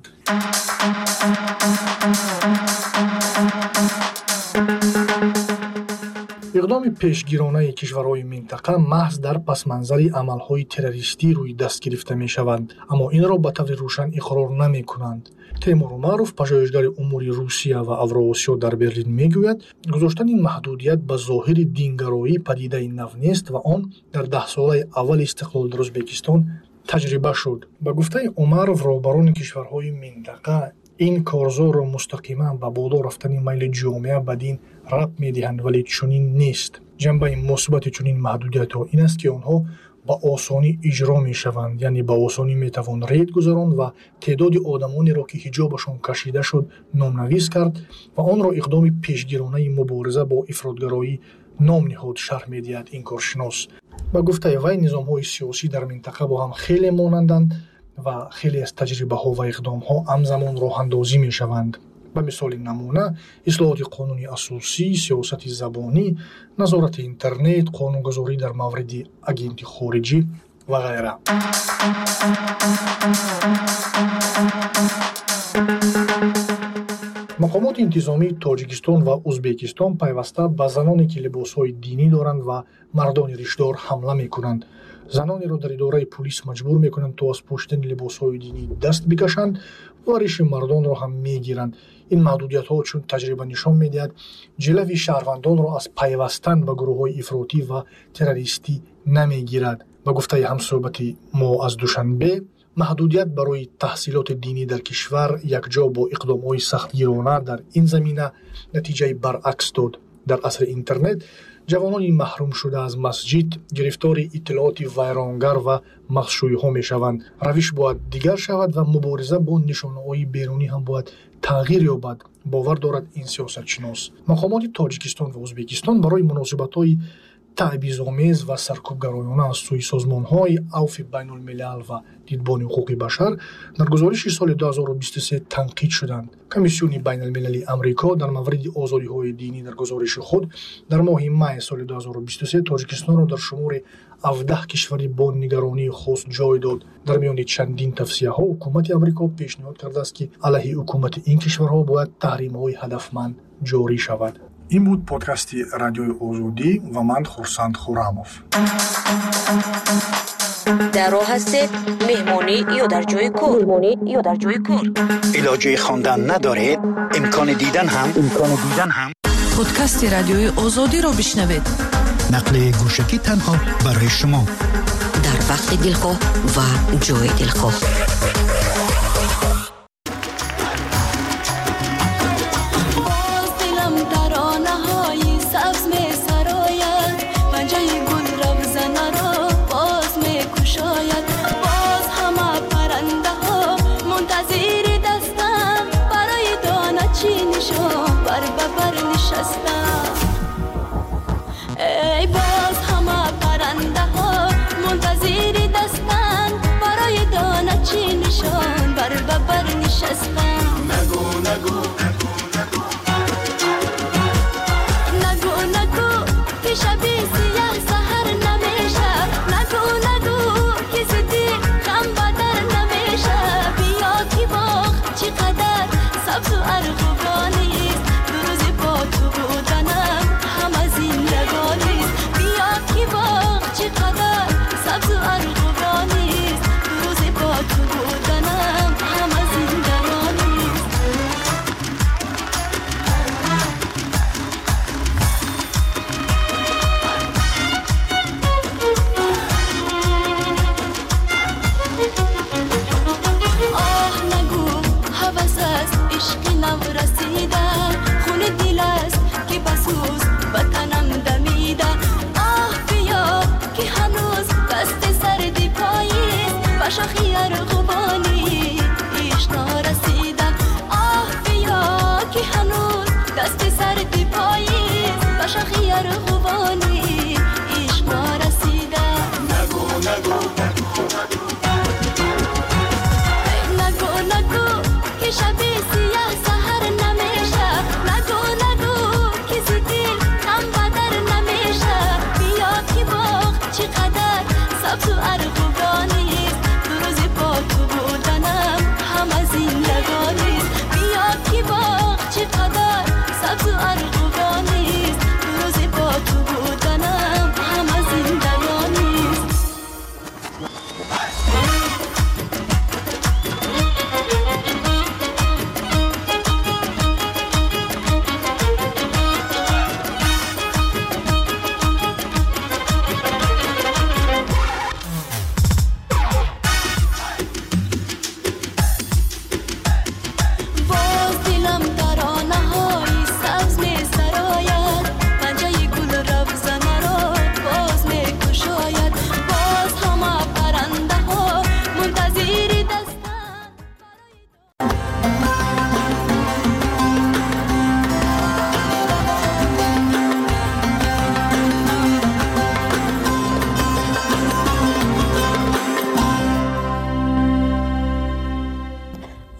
иқдоми пешгиронаи кишварҳои минтақа маҳз дар пасманзари амалҳои террористӣ рӯи даст гирифта мешавад, аммо инро ба таври рӯшан иқрор намекунанд. Теймур Умаров, пажоҳишгари умури Русия ва Авроосиё дар Берлин мегӯяд, гузоштани маҳдудият ба зоҳири дингароӣ падидаи нав нест ва он дар 10 солаи аввали истиқлол дар Ӯзбекистон таҷриба шуд. Ба гуфтаи Умаров, роҳбарони кишварҳои минтақа ин корзорро мустақиман ба боло рафтани майли ҷомеа ба дин рабт медиҳанд, вале чунин нест. ҷанбаи мусбати чунин маҳдудиятҳо ин аст, ки онҳо ба осонӣ иҷро мешаванд, яъне ба осонӣ метавон рейд гузаронд ва теъдоди одамонеро, ки ҳиҷобашон кашида шуд, номнавис кард ва онро иқдоми пешгиронаи мубориза бо ифротгароӣ ном ниҳод, шарҳ медиҳад ин коршинос. Ба гуфтаи вай, низомҳои сиёсӣ дар минтақа бо ҳам хеле монанданд ва хеле аз таҷрибаҳо ва иқдомҳо ҳамзамон роҳандозӣ мешаванд. ба мисоли намуна, ислоҳоти қонуни асосӣ, сиёсати забонӣ, назорати интернет, қонунгузорӣ дар мавриди агенти хориҷӣ ва ғайра. мақомоти интизомии Тоҷикистон ва Ӯзбекистон пайваста ба заноне, ки либосҳои динӣ доранд ва мардони ришдор ҳамла мекунанд. Занонеро дар идораи пулис маҷбур мекунанд, то аз пӯшидани либосҳои динӣ даст бикашанд ва риши мардонро ҳам мегиранд. ин маҳдудиятҳо, чун таҷриба нишон медиҳад, ҷилави шаҳрвандонро аз пайвастан ба гурӯҳҳои ифротӣ ва террористӣ намегирад. Ба гуфтаи ҳамсӯҳбати мо аз душанбе, маҳдудият барои таҳсилоти динӣ дар кишвар якҷо бо иқдомҳои сахтгирона дар ин замина натиҷаи баръакс дод. Дар асри интернет ҷавонони маҳрум шуда аз масҷид гирифтори иттилооти вайронгар ва махшӯиҳо мешаванд. равиш бояд дигар шавад ва мубориза бо нишонаҳои берунӣ ҳам бояд тағйир ёбад, бовар дорад ин сиёсатшинос. мақомоти Тоҷикистон ва Ӯзбекистон барои муносибатҳои таъбизомез ва саркӯбгароёна аз сӯи созмонҳои авфи байнулмилал ва дидбони ҳуқуқи башар дар гузориши соли 2023 танқид шуданд. Комиссиони байналмилалии Амрико дар мавриди озодиҳои динӣ дар гузориши худ дар моҳи май соли 2023 Тоҷикистонро дар шумори 17 кишвари бо нигаронии хос ҷой дод. дар миёни чандин тавсияҳо ҳукумати Амрико пешниҳод кардааст, ки алайҳи ҳукумати ин кишварҳо бояд таҳримҳои ҳадафманд ҷорӣ шавад. ин буд подкасти радиои Озодӣ ва ман Хурсанд Хуррамов. дар роҳ ҳастед, меҳмонӣ ё дар ҷойи кор. илоҷи хондан надоред, имкони дидан ҳам. подкасти радиои Озодиро бишнавед. нақли гӯшагӣ танҳо барои шумо. дар вақти дилхоҳ ва ҷои дилхоҳ. ای باز همه پرنده ها منتظر دستن برای دانه چی نشان بر ببر نشستن. نگو نگو نگو نگو که شبی سیاه سحر نمیشه. نگو نگو که زدی غم بدر نمیشه. بیا که باغ چقدر سبز و ارغوانی است، دو روز با تو بودن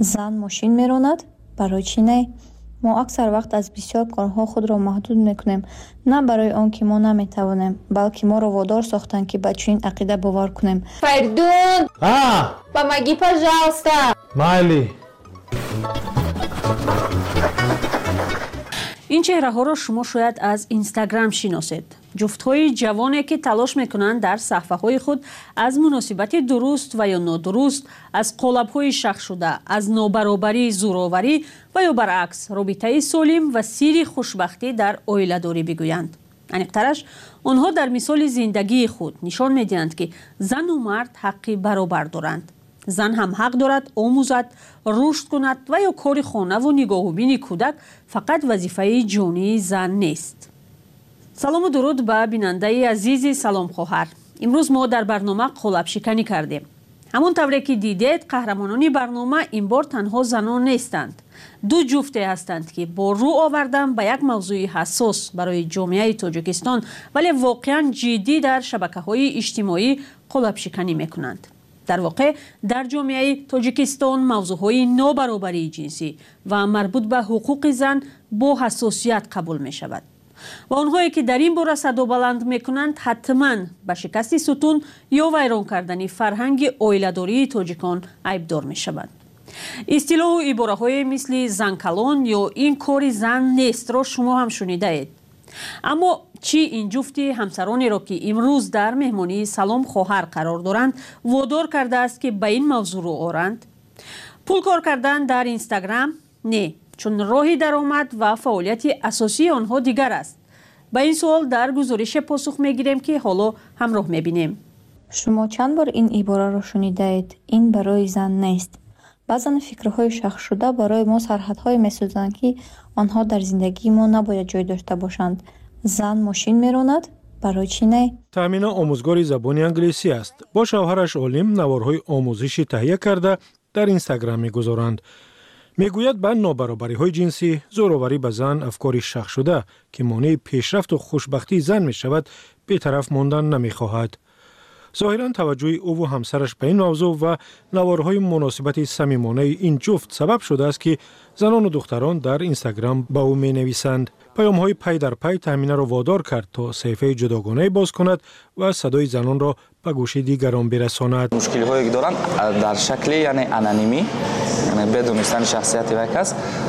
зан мошин меронад, барои чӣ не? мо аксар вақт аз бисёр корҳо худро маҳдуд мекунем, на барои он ки мо наметавонем, балки моро водор сохтанд ки ба чунин ақида бовар кунем. Фаридун! Помоги, пожалуйста! Майли! ин чеҳраҳоро шумо шояд аз Инстаграм шиносед. ҷуфтҳои ҷавоне ки талош мекунанд дар саҳфаҳои худ аз муносибати дуруст ва ё нодуруст, аз қолабҳои шахшуда, аз нобаробарӣ, зӯроварӣ ва ё баръакс робитаи солим ва сирри хушбахтӣ дар оиладорӣ бигӯянд. аниқтараш, онҳо дар мисоли зиндагии худ нишон медиҳанд ки зану мард ҳаққи баробар доранд. зан ҳам ҳақ дорад омӯзад, рушд кунад ва ё кори хонаву нигоҳубини кӯдак фақат вазифаи ҷонии зан нест. салому дуруд ба бинандаи азизи Салом хоҳар. имрӯз мо дар барнома қолабшиканӣ кардем. ҳамон тавре ки дидед, қаҳрамонони барнома ин бор танҳо занон нестанд. ду ҷуфте ҳастанд ки бо рӯ овардан ба як мавзӯи ҳассос барои ҷомеаи Тоҷикистон, вале воқеан ҷиддӣ дар шабакаҳои иҷтимоӣ қолабшиканӣ мекунанд. дар воқеъ дар ҷомеаи Тоҷикистон мавзӯъҳои нобаробарии ҷинсӣ ва марбут ба ҳуқуқи зан бо ҳассосият қабул мешавад. ва онҳое ки дар ин бора садо баланд мекунанд, ҳатман ба шикасти сутун ё вайрон кардани фарҳанги оиладории тоҷикон айбдор мешаванд. истилоҳу ибораҳое мисли занкалон ё ин кори зан нестро шумо ҳам шунидаед. аммо чӣ ин ҷуфти ҳамсаронеро ки имрӯз дар меҳмонии Салом хоҳар қарор доранд водор кардааст ки ба ин мавзӯъ рӯ оранд? пул кор кардан дар Инстаграм? Не, чун роҳи даромад ва фаъолияти асосии онҳо дигар аст. ба ин суол дар гузорише посух мегирем ки ҳоло ҳамроҳ мебинем. шумо чанд бор ин ибораро шунидаед? ин барои зан нест. баъзан фикрҳои шахшшуда барои мо сарҳадҳое месозанд ки онҳо дар зиндагии мо набояд ҷой дошта бошанд. зан мошин меронад, барои чӣ не? таъмина омӯзгори забони англисӣ аст. бо шавҳараш олим наворҳои омӯзишӣ таҳия карда дар Инстаграм мегузоранд. мегӯяд ба нобаробариҳои ҷинсӣ, зӯроварӣ ба зан, афкори шахшуда ки монеи пешрафту хушбахтии зан мешавад, бетараф мондан намехоҳад. зоҳиран таваҷҷӯҳи ӯву ҳамсараш ба ин мавзӯъ ва наворҳои муносибати самимонаи ин ҷуфт сабаб шудааст ки занону духтарон дар Инстаграм ба ӯ менависанд. паёмҳои пай дар пай таъминаро водор кард то саҳифаи ҷудогонаи боз кунад ва садои занонро ба гӯши дигарон бирасонад. мушкилиҳое ки доранд дар шакли яъне анонимӣ, яъне бедонистани шахсияти вай кас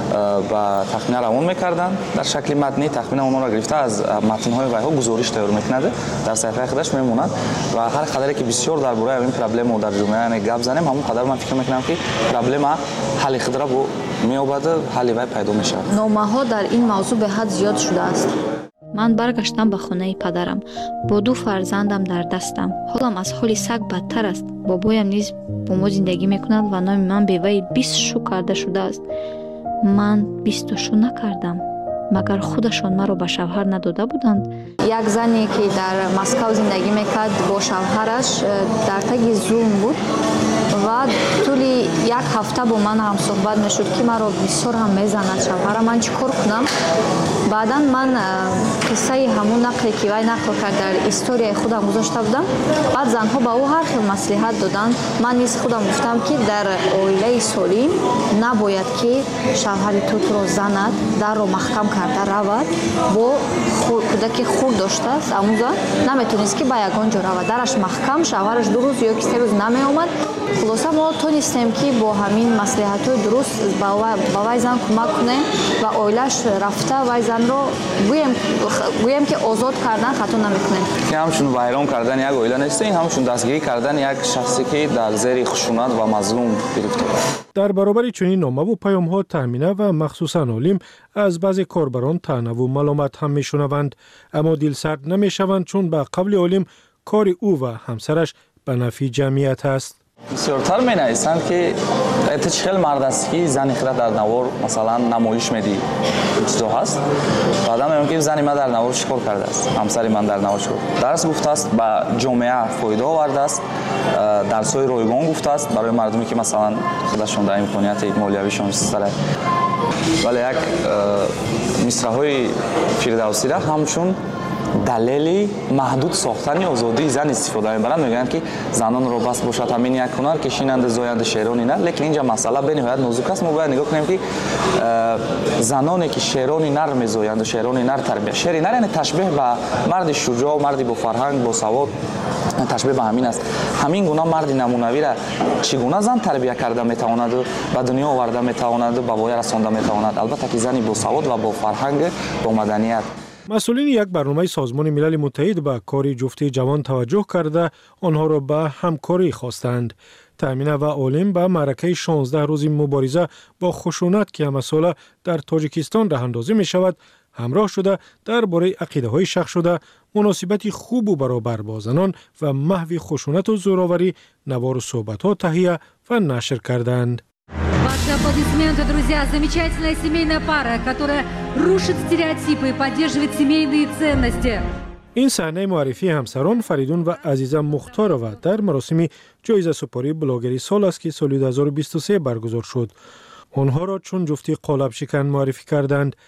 ба тахмина равон мекарданд. дар шакли матнӣ тахмина онро гирифта аз матнҳои вайҳо гузориш тайёр мекунад, дар саҳифаи худаш мемонад ва ҳар қадаре ки бисёр дар бораи ин проблема дар ҷомеа гап занем, ҳамон қадар ман фикр мекунам ки проблема ҳалли худро меёбад, ҳалли вай пайдо мешавад. номаҳо дар ин мавзӯъ беҳад зиёд шудааст. ман баргаштам ба хонаи падарам бо ду фарзандам дар дастам. ҳолам аз ҳоли саг бадтар аст. бобоям низ бо мо зиндагӣ мекунад ва номи ман беваи 20 шу карда шудааст. ман 20 шу накардам. магар худашон маро ба шавҳар надода буданд? як зане ки дар Москав зиндагӣ мекард бо шавҳараш дар таги зулм буд ва тӯли як ҳафта бо ман ҳам суҳбат мешуд ки маро бисёр ҳам мезанад шавҳарам, ман чӣ кор кунам? баъдан ман қиссаи ҳамун нақле ки вай нақл кард дар историяи худам гузошта будам. баъд занҳо ба ӯ ҳар хел маслиҳат доданд. ман низ худам гуфтам ки дар оилаи солим набояд ки шавҳари туро занад, дарро маҳкам карда равад, бо кӯдаки хурд доштааст амӯзад, наметонист ки ба ягон ҷо равад, дараш маҳкам, шавҳараш 2 рӯз ё ки 3 рӯз намеомад. хулоса мо тонистем ки бо ҳамин маслиҳатҳои дуруст ба вай зан кӯмак кунем ва оилаш рафта вай занро гӯем ки озод кардан хато намекунем. ҳамчун вайрон кардан як оила нест, ин ҳамчун дастгирӣ кардан як шахсе ки дар зери хушунат ва мазлум гирифтор аст. дар баробари чунин номаву паёмҳо таъмина ва махсусан олим аз баъзе корбарон таънаву маломат ҳам мешунаванд, аммо дилсард намешаванд, чун ба қавли олим кори ӯ ва ҳамсараш ба нафъи ҷамъият аст. бисёртар менависанд ки эта чӣ хел мард аст ки зани хира дар навор масалан намоиш медиҳи чизо ҳаст. баъдан меён ки зани ман дар навор чӣ кор кардааст, ҳамсари ман дар навор чӣ кор дарс гуфтааст, ба ҷомеа фоида овардааст, дарсҳои ройгон гуфтааст барои мардуме ки масалан худашон дар имконияти молиявишон истара. вале як мисраҳои фирдавсира ҳамчун دلیلی محدود ساختن آزادی زن استفاده میبرند. میگن که زنان رو بس باشد همین یک هنر کشینند زاینده شعرانی نه، لیکن اینجا مسئله به نهایت نازک است. ما باید نگاه کنیم که زنانی که شعرانی نر میزایند و شعرانی نر تربیت، شعری نر یعنی تشبیه به مرد شجاع، مردی با فرهنگ، با سواد، تشبیه به همین است. همین گونه مرد نمونوی را چگونه زن تربیت کرده میتواند و به دنیا آورده میتواند و به وای رسانده میتواند، البته که زنی با سواد و با فرهنگ، با مدنیت. مسئولین یک برنامه سازمان ملل متحد به کار جفتی جوان توجه کرده آنها را به همکاری خواستند. تامینه و عالم به معرکه 16 روز مبارزه با خشونت که همه ساله در تاجیکستان راه اندازی می شود همراه شده درباره عقیده های شخص шуда مناسبتی خوب و برابر با زنان و محو خشونت و زوراوری نوار صحبت ها تهیه و نشر کردند. Ваши аплодисменты, друзья. Замечательная семейная пара, которая рушит стереотипы и поддерживает семейные ценности. این صحنه معرفی همسران فریدون و عزیزه مختارова در مراسم جایزه سپاری بلاگری سال است که سال 2023 برگزار شد. آنها را چون جفتی قالب شکن معرفی کردند.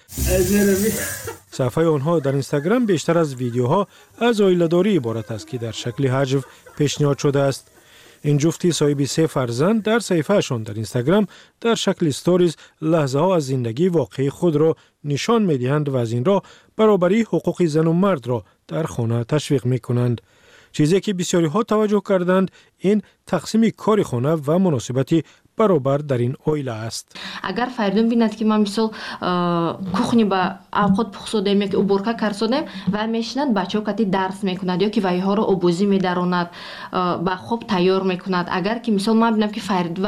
صفحه آنها در اینستاگرام بیشتر از ویدیوها از عائله‌داری عبارت است که در شکل حجو پیشنهاد شده است. این جفتی صاحب 3 فرزند در صفحه‌شان در اینستاگرام در شکل استوریز لحظه ها از زندگی واقعی خود را نشان می‌دهند و از این راه برابری حقوق زن و مرد را در خانه تشویق می‌کنند. چیزی که بسیاری ها توجه کردند این تقسیم کار خانه و مناسبتی برابر در این عائله است. اگر فریدون بیند که من مثلا کухні با اوقات پخ سودیم یا که уборка کار سودیم و میشنند بچه‌ها کتی درس میکند یا که وایها رو آبوزی میداروند با خوب تیار میکند. اگر که مثلا من ببینم که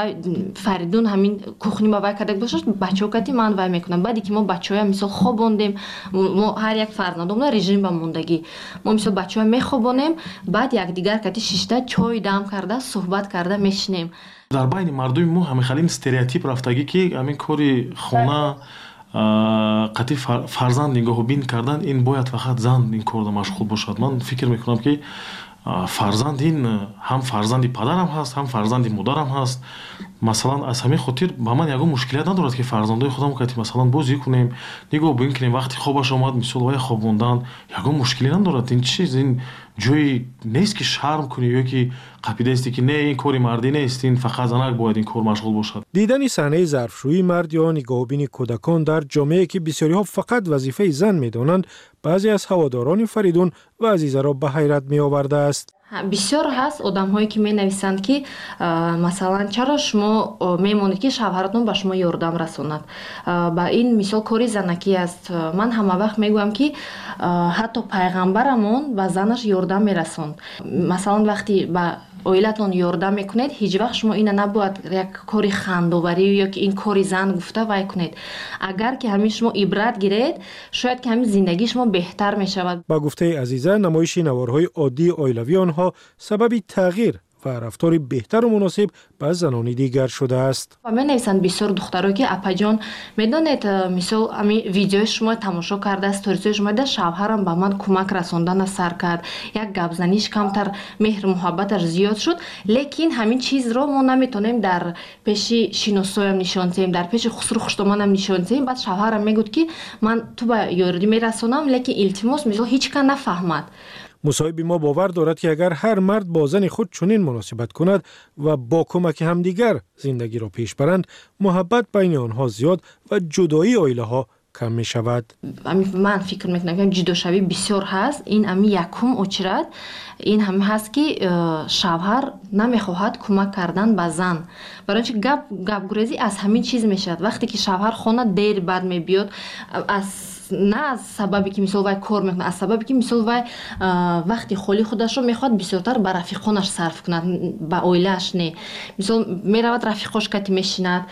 فریدون همین کухні با وای کرده باشه بچه‌ها کتی من وای میکنم. بعدی که ما بچه‌ها مثلا خوابوندیم ما هر یک فرزندمون رژیم با موندگی ما مثلا بچه‌ها میخوابونیم بعد یک دیگر کتی شیشته چای دم کرده صحبت کرده میشنیم. در بین مردم ما همین استریوتیپ رفتگی که همین کاری خانه قطعی فرزند نگاه بین کردن این باید فقط زن این کار مشغول باشد. من فکر میکنم که فرزند این هم فرزندی پدرم هست هم فرزندی مادرم هست. مثلا از همین خاطر با من یگو مشکلیت ندارد که فرزندای خودم که مثلا بازی کنیم نگاه بین کنیم وقتی خوابش اومد مثلا وای خوابوندن یگو مشکلی ندارد. این چیز این جوی نیست که شرم کنی یا که قاعده است که نه این کاری مردی نیست این فقط زنک باید این کار مشغول باشد. دیدن صحنه ظرفشویی مرد یا نگاهبین کودکان در جامعه که بسیاری ها فقط وظیفه زن میدانند بعضی از هواداران فریدون و عزیزه را به حیرت می آورده است. بسیار هست آدم‌هایی که می‌نویسند که مثلا چرا شما می‌مونید که شوهرتون به شما یاردم رساند. با این مثال کاری زنکی است. من همه وقت میگم که حتی پیغمبرمون به زنش یاردم میرسوند. مثلا وقتی با عائلتون یاردم میکنید هیچ وقت شما اینو نباید یک کاری خنداوری یا که این کاری زن گفته وای کنید. اگر که همین شما عبرت گیرید شاید که همین زندگی شما بهتر میشود. با گفته عزیزه نمایش نوارهای عادی عائلوی آنها سبب تغییر و رفتار بهتر و مناسب با زنان دیگر شده است. و من نویسند بسیار دخترها که اپا جان میدونید مثلا همین ویدیو شما تماشا کرده استوریز شما ده شوهرم به من کمک رساندن سر کرد یک گپ زنیش کمتر مهر محبتش زیاد شد لیکن همین چیز رو ما نمیتونیم در پیش شینوسویم نشان دهیم در پیش خسرو خوشتمانم نشان دهیم. بعد شوهرم میگفت که من تو به یاردی میرسونم لیکن التماس مثلا هیچ کس نفهمد. مصاحب ما باور دارد که اگر هر مرد با زن خود چنین مناسبت کند و با کمک همدیگر زندگی را پیش برند محبت بین آنها زیاد و جدایی عائله ها کم می شود. من فکر میکنم که جداشوی بسیار هست. این امی یکم اچرد این هم هست که شوهر نمیخواهد کمک کردن به زن. برای اینکه گپ گریزی از همین چیز میشد. وقتی که شوهر خانه دیر بعد میبیاد نه از سببی که مثلا وای کار میکنه از سببی که مثلا وای وقتی خالی خودش رو میخواد بسیارتر به رفیقانش صرف کند به عائله‌اش نه. مثلا میرود رفیقاش کتی میشیند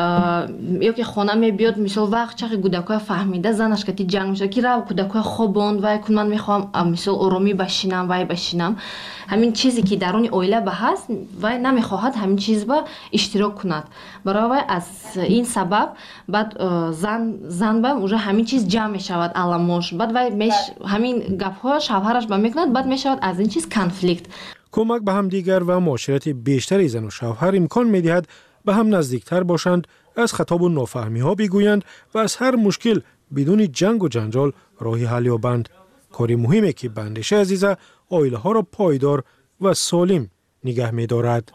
یا که خانه میبیاد مثلا وقت چقدر کودکای فهمیده زنش کتی جنگ میشه که رو کودکای خوابوند وای کن من میخوام مثلا آرامی بشینم وای بشینم. همین چیزی که درون عائله به هست وای نمیخواهد همین چیز با اشتراک کند. برای از این سبب بعد زن با اونجا همین چیز جمع میشود علامش بعد وای همین گپ‌ها شوهرش با میکند بعد میشود از این چیز کانفلیکت. کمک به هم دیگر و معاشرت بیشتری زن و شوهر امکان میدهد به هم نزدیکتر باشند از خطاب و نافهمی ها بگویند و از هر مشکل بدون جنگ و جنجال راهی حل یابند. کاری مهمه که به اندیشه عزیزه آیله ها را پایدار و سالم نگه می دارد.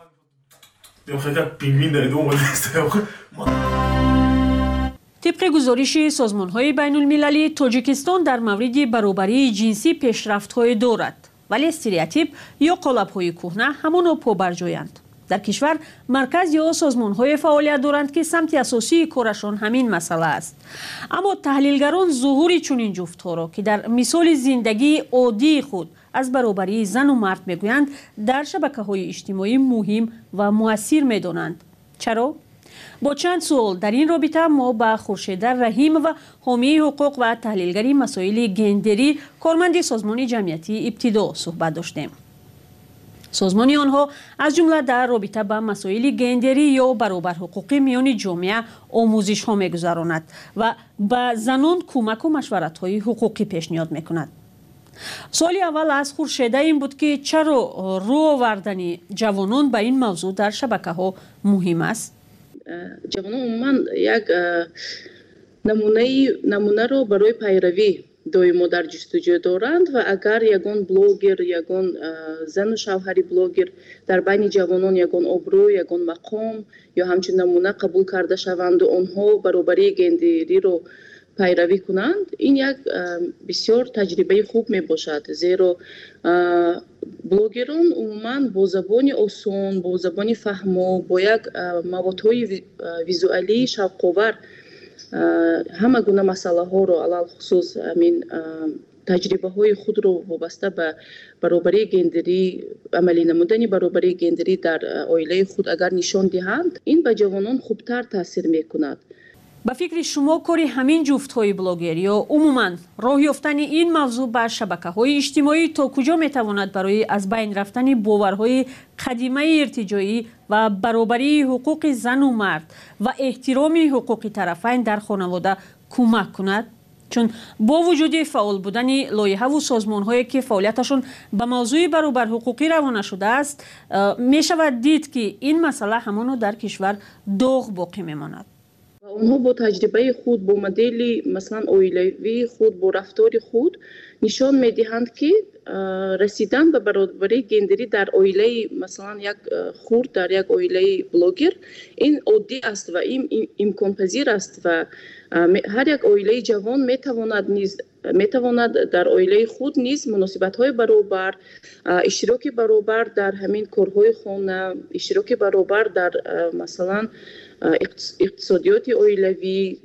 طبق گزارش سازمان‌های بین‌المللی، تاجیکستان در مورد برابری جنسی پیشرفت‌های دارد، ولی استریوتیپ یا قالب‌های کهنه همانا پابرجایند. در کشور مرکز یا سازمان‌های فعالیت دارند که سمت اساسی کارشان همین مسئله است. اما تحلیلگران ظهور چنین جفت‌ها را که در مثال زندگی عادی خود از برابری زن و مرد میگویند در شبکه‌های اجتماعی مهم و مؤثر می‌دانند. چرا؟ با چند سوال در این رابطه ما با خورشید رحیم و حامی حقوق و تحلیلگری مسائل گندری کارمند سازمان جمعیتی ابتدا صحبت داشتیم. سازمان آنها از جمله در رابطه با مسائل گندری یا برابر حقوقی میان جامعه آموزش ها میگذراند و به زنان کمک و مشورت های حقوقی پیشنهاد میکند. سوالی اول از خورشید این بود که چرا رو آوردن جوانان به این موضوع در شبکه ها مهم است؟ جوانان عموما یک نمونه رو برای پیروی دائما در جستجو دارند و اگر یگان بلوگر، یگان زن و شوهری بلوگر در بین جوانان یگان ابرو، یگان مقام یا همچنین نمونه قبول کرده شوند و آنها برابری گندری رو پیروی کنند، این یک بسیار تجربه خوب می باشد، زیرا بلوگران عموما با زبان آسان، با زبان فهمو، با یک موادهای ویزوالی شوق‌آور همه گونه مسئله ها رو علل خصوص تجربه های خود رو وابسته به برابری گندری، عملی نمودن برابری گندری در عائله خود اگر نشان دهند، این به جوانان خوبتر تاثیر میکند. به فکر شما کاری همین جفت های بلاگر یا عموما راه یافتن این موضوع بر شبکه های اجتماعی تا کجا میتواند برای از بین رفتن باورهای قدیمه ارتجاعی و برابری حقوق زن و مرد و احترام حقوق طرفین در خانواده کمک کند؟ چون با وجود فعال بودن لایحه و سازمان هایی که فعالیتشون به موضوع برابر حقوقی روانه شده است، می شود دید که این مسئله همانو در کشور داغ باقی میماند. اونها با تجربه خود، با مدل مثلا عائلوی خود، با رفتار خود نشان میدهند که رسیدن به برابری گندری در عائله مثلا یک خرد، در یک عائله بلوگر، این عادی است و این امکان پذیر است و هر یک عائله جوان میتواند در عائله خود نیز مناسبت های برابر، اشتراک برابر در همین کارهای خانه، اشتراک برابر در مثلا اقتصادیات عائلوی،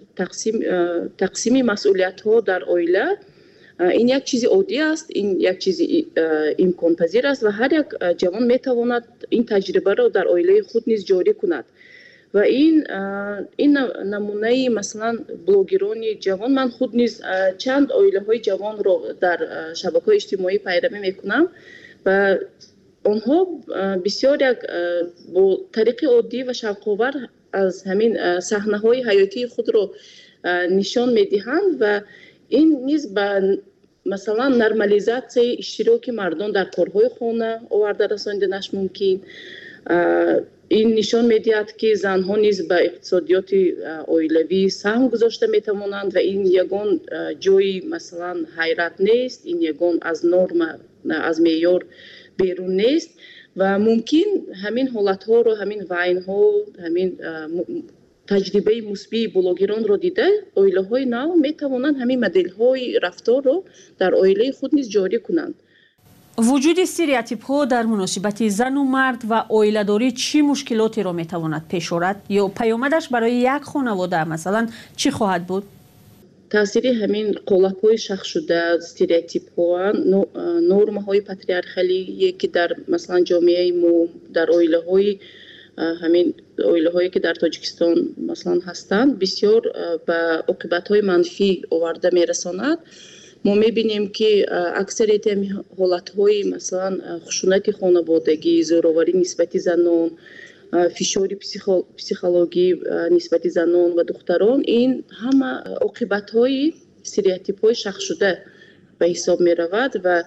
تقسیم مسئولیت ها در عائله، این یک چیز عادی است، این یک چیز امکان پذیر است و هر یک جوان میتواند این تجربه را در عائله خود نیز جاری کند و این نمونه مثلا بلوگران جوان، من خود نیز چند عائله های جوان را در شبکه‌های اجتماعی پیروی میکنم و آنها بسیار یک با طریق عادی و شوق‌آور از همین صحنه‌های حیاتی خود را نشان میدهند و این نیز به مثلا نرمالیزاسیون اشتراک مردان در کارهای خانه آورده رساندنش ممکن. این نشان میدهد که زنها نیز به اقتصادیات عائلوی سهم گذاشته میتوانند و این یگان جای مثلا حیرت نیست، این یگان از نرم، از معیار بیرون نیست و ممکن همین حالت ها رو، همین وین ها، همین تجربه مثبت بلوگران رو دیده عائله های نو می توانند همین مدل های رفتار رو در عائله خود نیز جاری کنند. وجود استریوتیپ ها در مناسبت زن و مرد و عائله داری چی مشکلاتی رو می تواند پیش آورد یا پیامدش برای یک خانواده مثلا چی خواهد بود؟ تاثیر همین قالب‌های شخص شده، استریوتیپ‌ها، نرم‌های پاتریارخالی که در مثلا جامعه ما، در عائله‌های همین عائله‌هایی که در تاجیکستان مثلا هستند، بسیار به عاقبت‌های منفی آورده می‌رساند. ما می‌بینیم که اکثریت حالت‌های مثلا خشونت خانوادگی، زورآوری نسبت زنان، فشار پسیخولوژی نسبت زنان و دختران، این همه عاقبت‌های استریوتیپ‌های شخص شده به حساب می‌رود و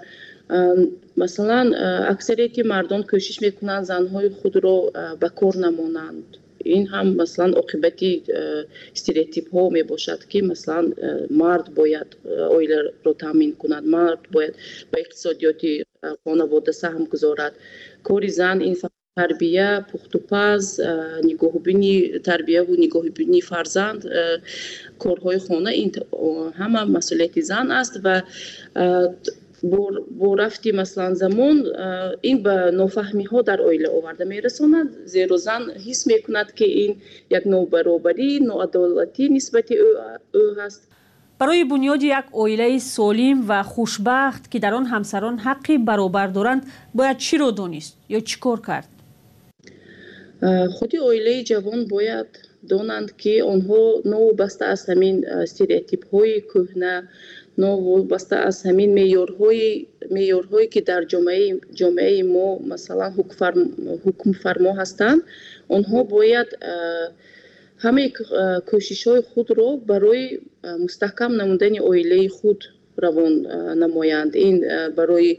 مثلا اکثریت مردان کوشش میکنند زنهای خود را به کار نمانند. این هم مثلا عاقبتی استریوتیپ ها می باشد که مثلا مرد باید اویله رو تامین کند، مرد باید با اقتصادیات خانواده سهم گذارد. کاری زن این تربیه، پخت و پز، نگاهبینی تربیه و نگاهبینی فرزند، کارهای خانه، این همه مسئولیت زن است و با رفتی مثلا زمان این به نافهمی ها در عائله آورده میرساند، زیرا زن حس میکند که این یک نابرابری، ناعدالتی نسبت او هست. برای بنیاد یک عائله سالم و خوشبخت که در آن همسران حقی برابر دارند باید چی را دانست یا چی کار کرد؟ خودی عائله جوان باید دانند که آنها نوابسته از همین استریوتیپ های کهنه، نوابسته از همین معیارهایی که در جامعه ما مثلا حکم فرما هستند، آنها باید همه کوشش های خود را برای مستحکم نمودن عائله خود روان نمایند. این برای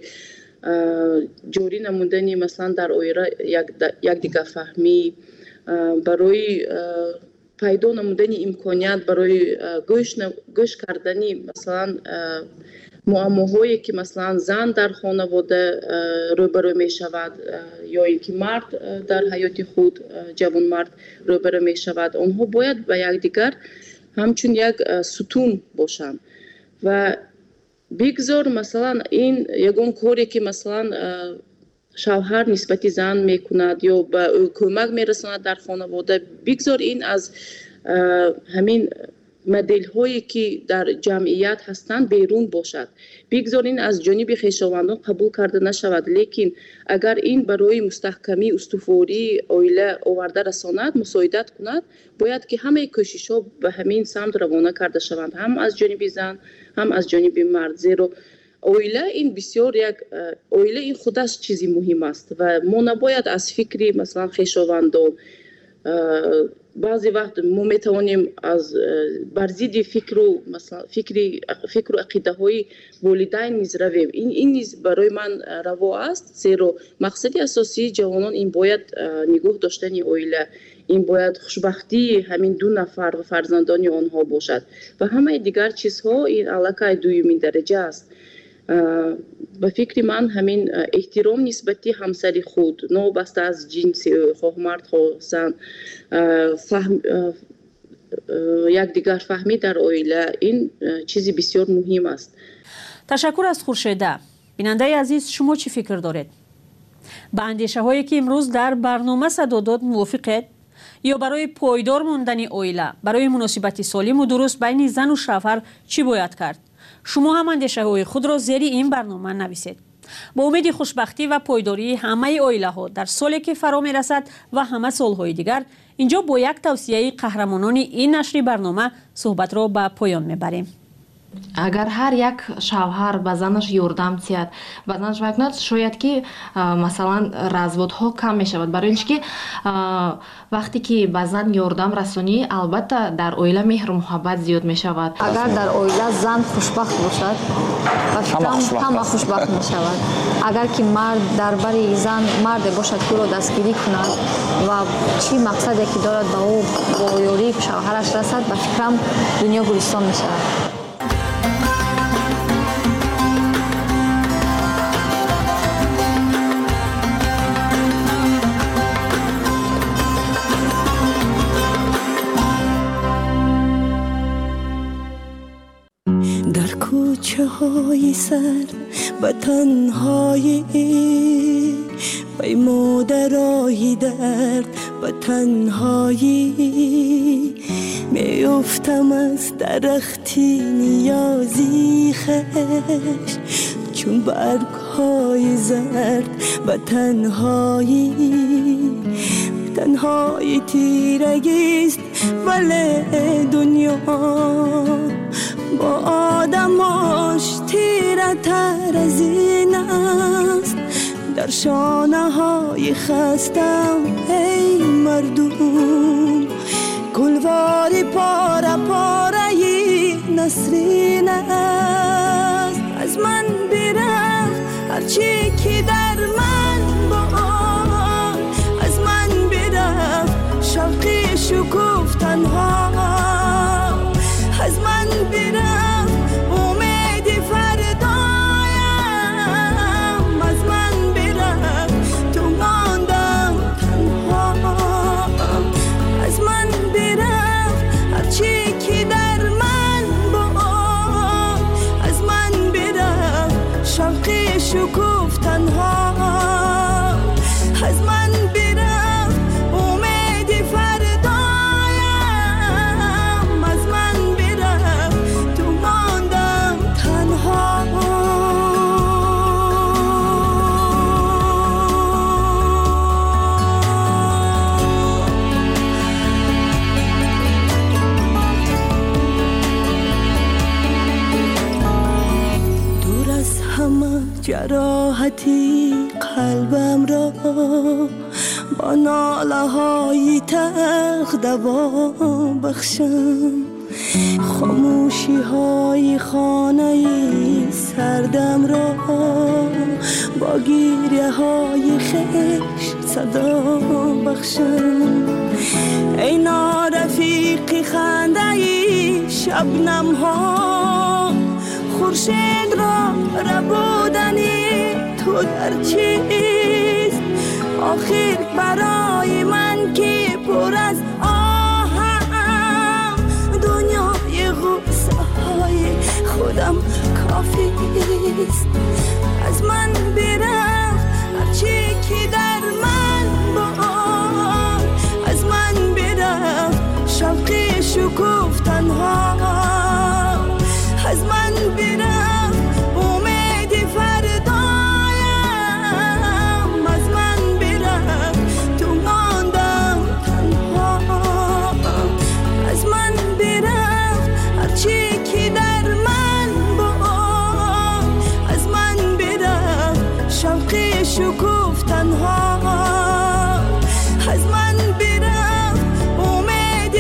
جوری نمودن مثلا در عائله یک دیگر فهمی، برای پیدا نمودن امکانیت برای گوش کردنی مثلا معماهایی که مثلا زن در خانواده روبرو می شود یا اینکه مرد در حیات خود، جوان مرد روبرو می شود، آنها باید به یکدیگر همچون یک ستون باشند و بگذار مثلا این یگان کاری که مثلا شوهر نسبت زن میکند یا به او کمک میرساند در خانواده، بگذار این از همین مدل هایی که در جمعیت هستند بیرون باشد، بگذار این از جانب خویشاوندان قبول کرده نشود. لیکن اگر این برای مستحکمی استواری عائله آورده رساند، مساعدت کند، باید که همه کوشش ها به همین سمت روانه کرده شوند، هم از جانب زن هم از جانب مرد. زیرا عائله این بسیار یک عائله این خودش چیزی مهم است و ما نباید از فکری مثلا خویشاوندان بعضی وقت ما میتوانیم از برزید فکر و عقیده های والدین نیز رویم. این نیز برای من روا است، زیرا مقصد اساسی جوانان این باید نگاه داشتن عائله، این باید خوشبختی همین دو نفر و فرزندان آنها باشد و همه دیگر چیزها این علاقه دومین درجه است. به فکر من همین احترام نسبتی همسری خود، نوبسته از جنس خواه مرد خواه زن، یک دیگر فهمی در عائله، این چیزی بسیار مهم است. تشکر از خورشیده. بیننده عزیز، شما چی فکر دارید؟ به اندیشه هایی که امروز در برنامه صدا داد موافقید؟ یا برای پایدار موندن عائله، برای مناسبت سالم و درست بین زن و شوهر چی باید کرد؟ شما هم اندیشه های خود را زیر این برنامه نویسید. با امید خوشبختی و پایداری همه عائله ها در سالی که فرا می رسد و همه سالهای دیگر، اینجا با یک توصیه قهرمانان این نشر برنامه صحبت را به پایان می بریم. اگر هر یک شوهر به زنش یاردم تید به زنش بکند، شاید که مثلا разводها کم می شود، برای اینکه وقتی که به زن یاردم رسانی البته در عائله مهر و محبت زیاد می شود. اگر در عائله زن خوشبخت باشد و فکرم همه خوشبخت می شود. اگر که مرد در بری زن مرد باشد که را دستگیری کند و چی مقصدی که دارد به او با یاری شوهرش رسد، به فکرم دنیا گلستان می شود. کوچه های سر و تنهایی، بی مادرای درد و تنهایی، میافتم از درختی نیازی خش، چون برگ های زرد و تنهایی تیرگیست ولی دنیا با آدماش تیره تر از این است. در شانه های خستم ای مردم، گلواری پاره پاره نسرین است. از من برفت هرچی که در من بود، از من برفت شوقی شکوف تنها از من برفت امید فردایم از من برفت تو ماندم تنها جراحتی قلبم را با ناله های تلخ دوا بخشم خاموشی های خانه سردم را با گریه های خشت صدا بخشم ای نارفیقی خنده شبنم ها خورشید را ربودنی تو در چیست آخر برای من که پر از آهم دنیای غصه های خودم کافی است از من برفت هرچی که در من بود از من برفت شوقی شکوف تنها از من برفت امید فردایم از من برفت تو ماندم تنها از من برفت هرچی که در من بود از من برفت شوقی شکوف تنها از من برفت امید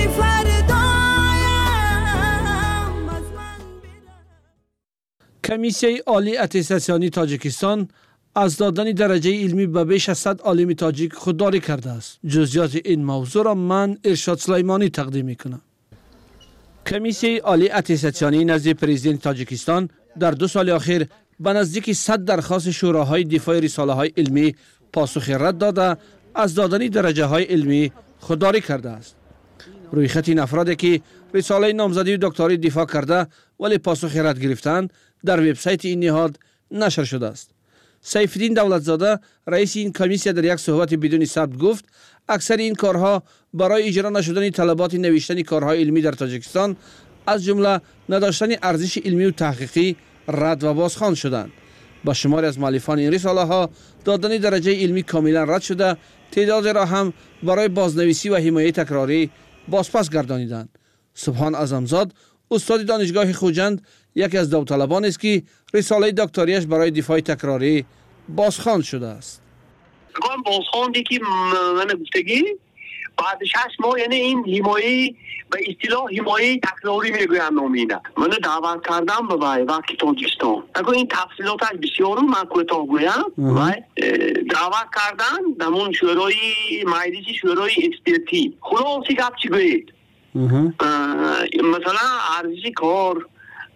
کمیسیه عالی اتستاسیونی تاجیکستان از دادن درجه علمی به بیش از 100 عالم تاجیک خودداری کرده است. جزئیات این موضوع را من ارشاد سلیمانی تقدیم میکنم. کمیسیه عالی اتستاسیونی نزد پرزیدنت تاجیکستان در 2 سال اخیر به نزدیک 100 درخواست شوراهای دفاع رساله های علمی پاسخ رد داده از دادن درجه های علمی خودداری کرده است. روی خط این افرادی که رساله نامزدی و دکتری دفاع کرده ولی پاسخ رد گرفتند در وبسایت این نهاد نشر شده است. سیفالدین دولتزاده رئیس این کمیسیه در یک صحبت بدون ثبت گفت اکثر این کارها برای اجرا نشدن طلبات نوشتن کارهای علمی در تاجیکستان از جمله نداشتن ارزش علمی و تحقیقی رد و بازخوانده شدند. با شماری از مؤلفان این رساله ها دادن درجه علمی کاملا رد شده، تعداد را هم برای بازنویسی و حمایت تکراری بازپس گردانیدند. سبحان اعظمزاد استاد دانشگاه خوجند یکی از داوطلبان است که رساله دکتریش برای دفاع تکراری بازخوانده شده است. بازخوانده که من گفتگی بعد 6 ماه یعنی این حمایه به اصطلاح حمایه تکراری میگویم نامینه. من دعوت کردم به وقت تاجیکستان. اگه این تفصیلاتش بسیار من کوتاه گویم و دعوت کردن دمون شورای مجلس شورای اکسپرتی. خلاصی گپ چی گوید؟ مثلا ارزش کار،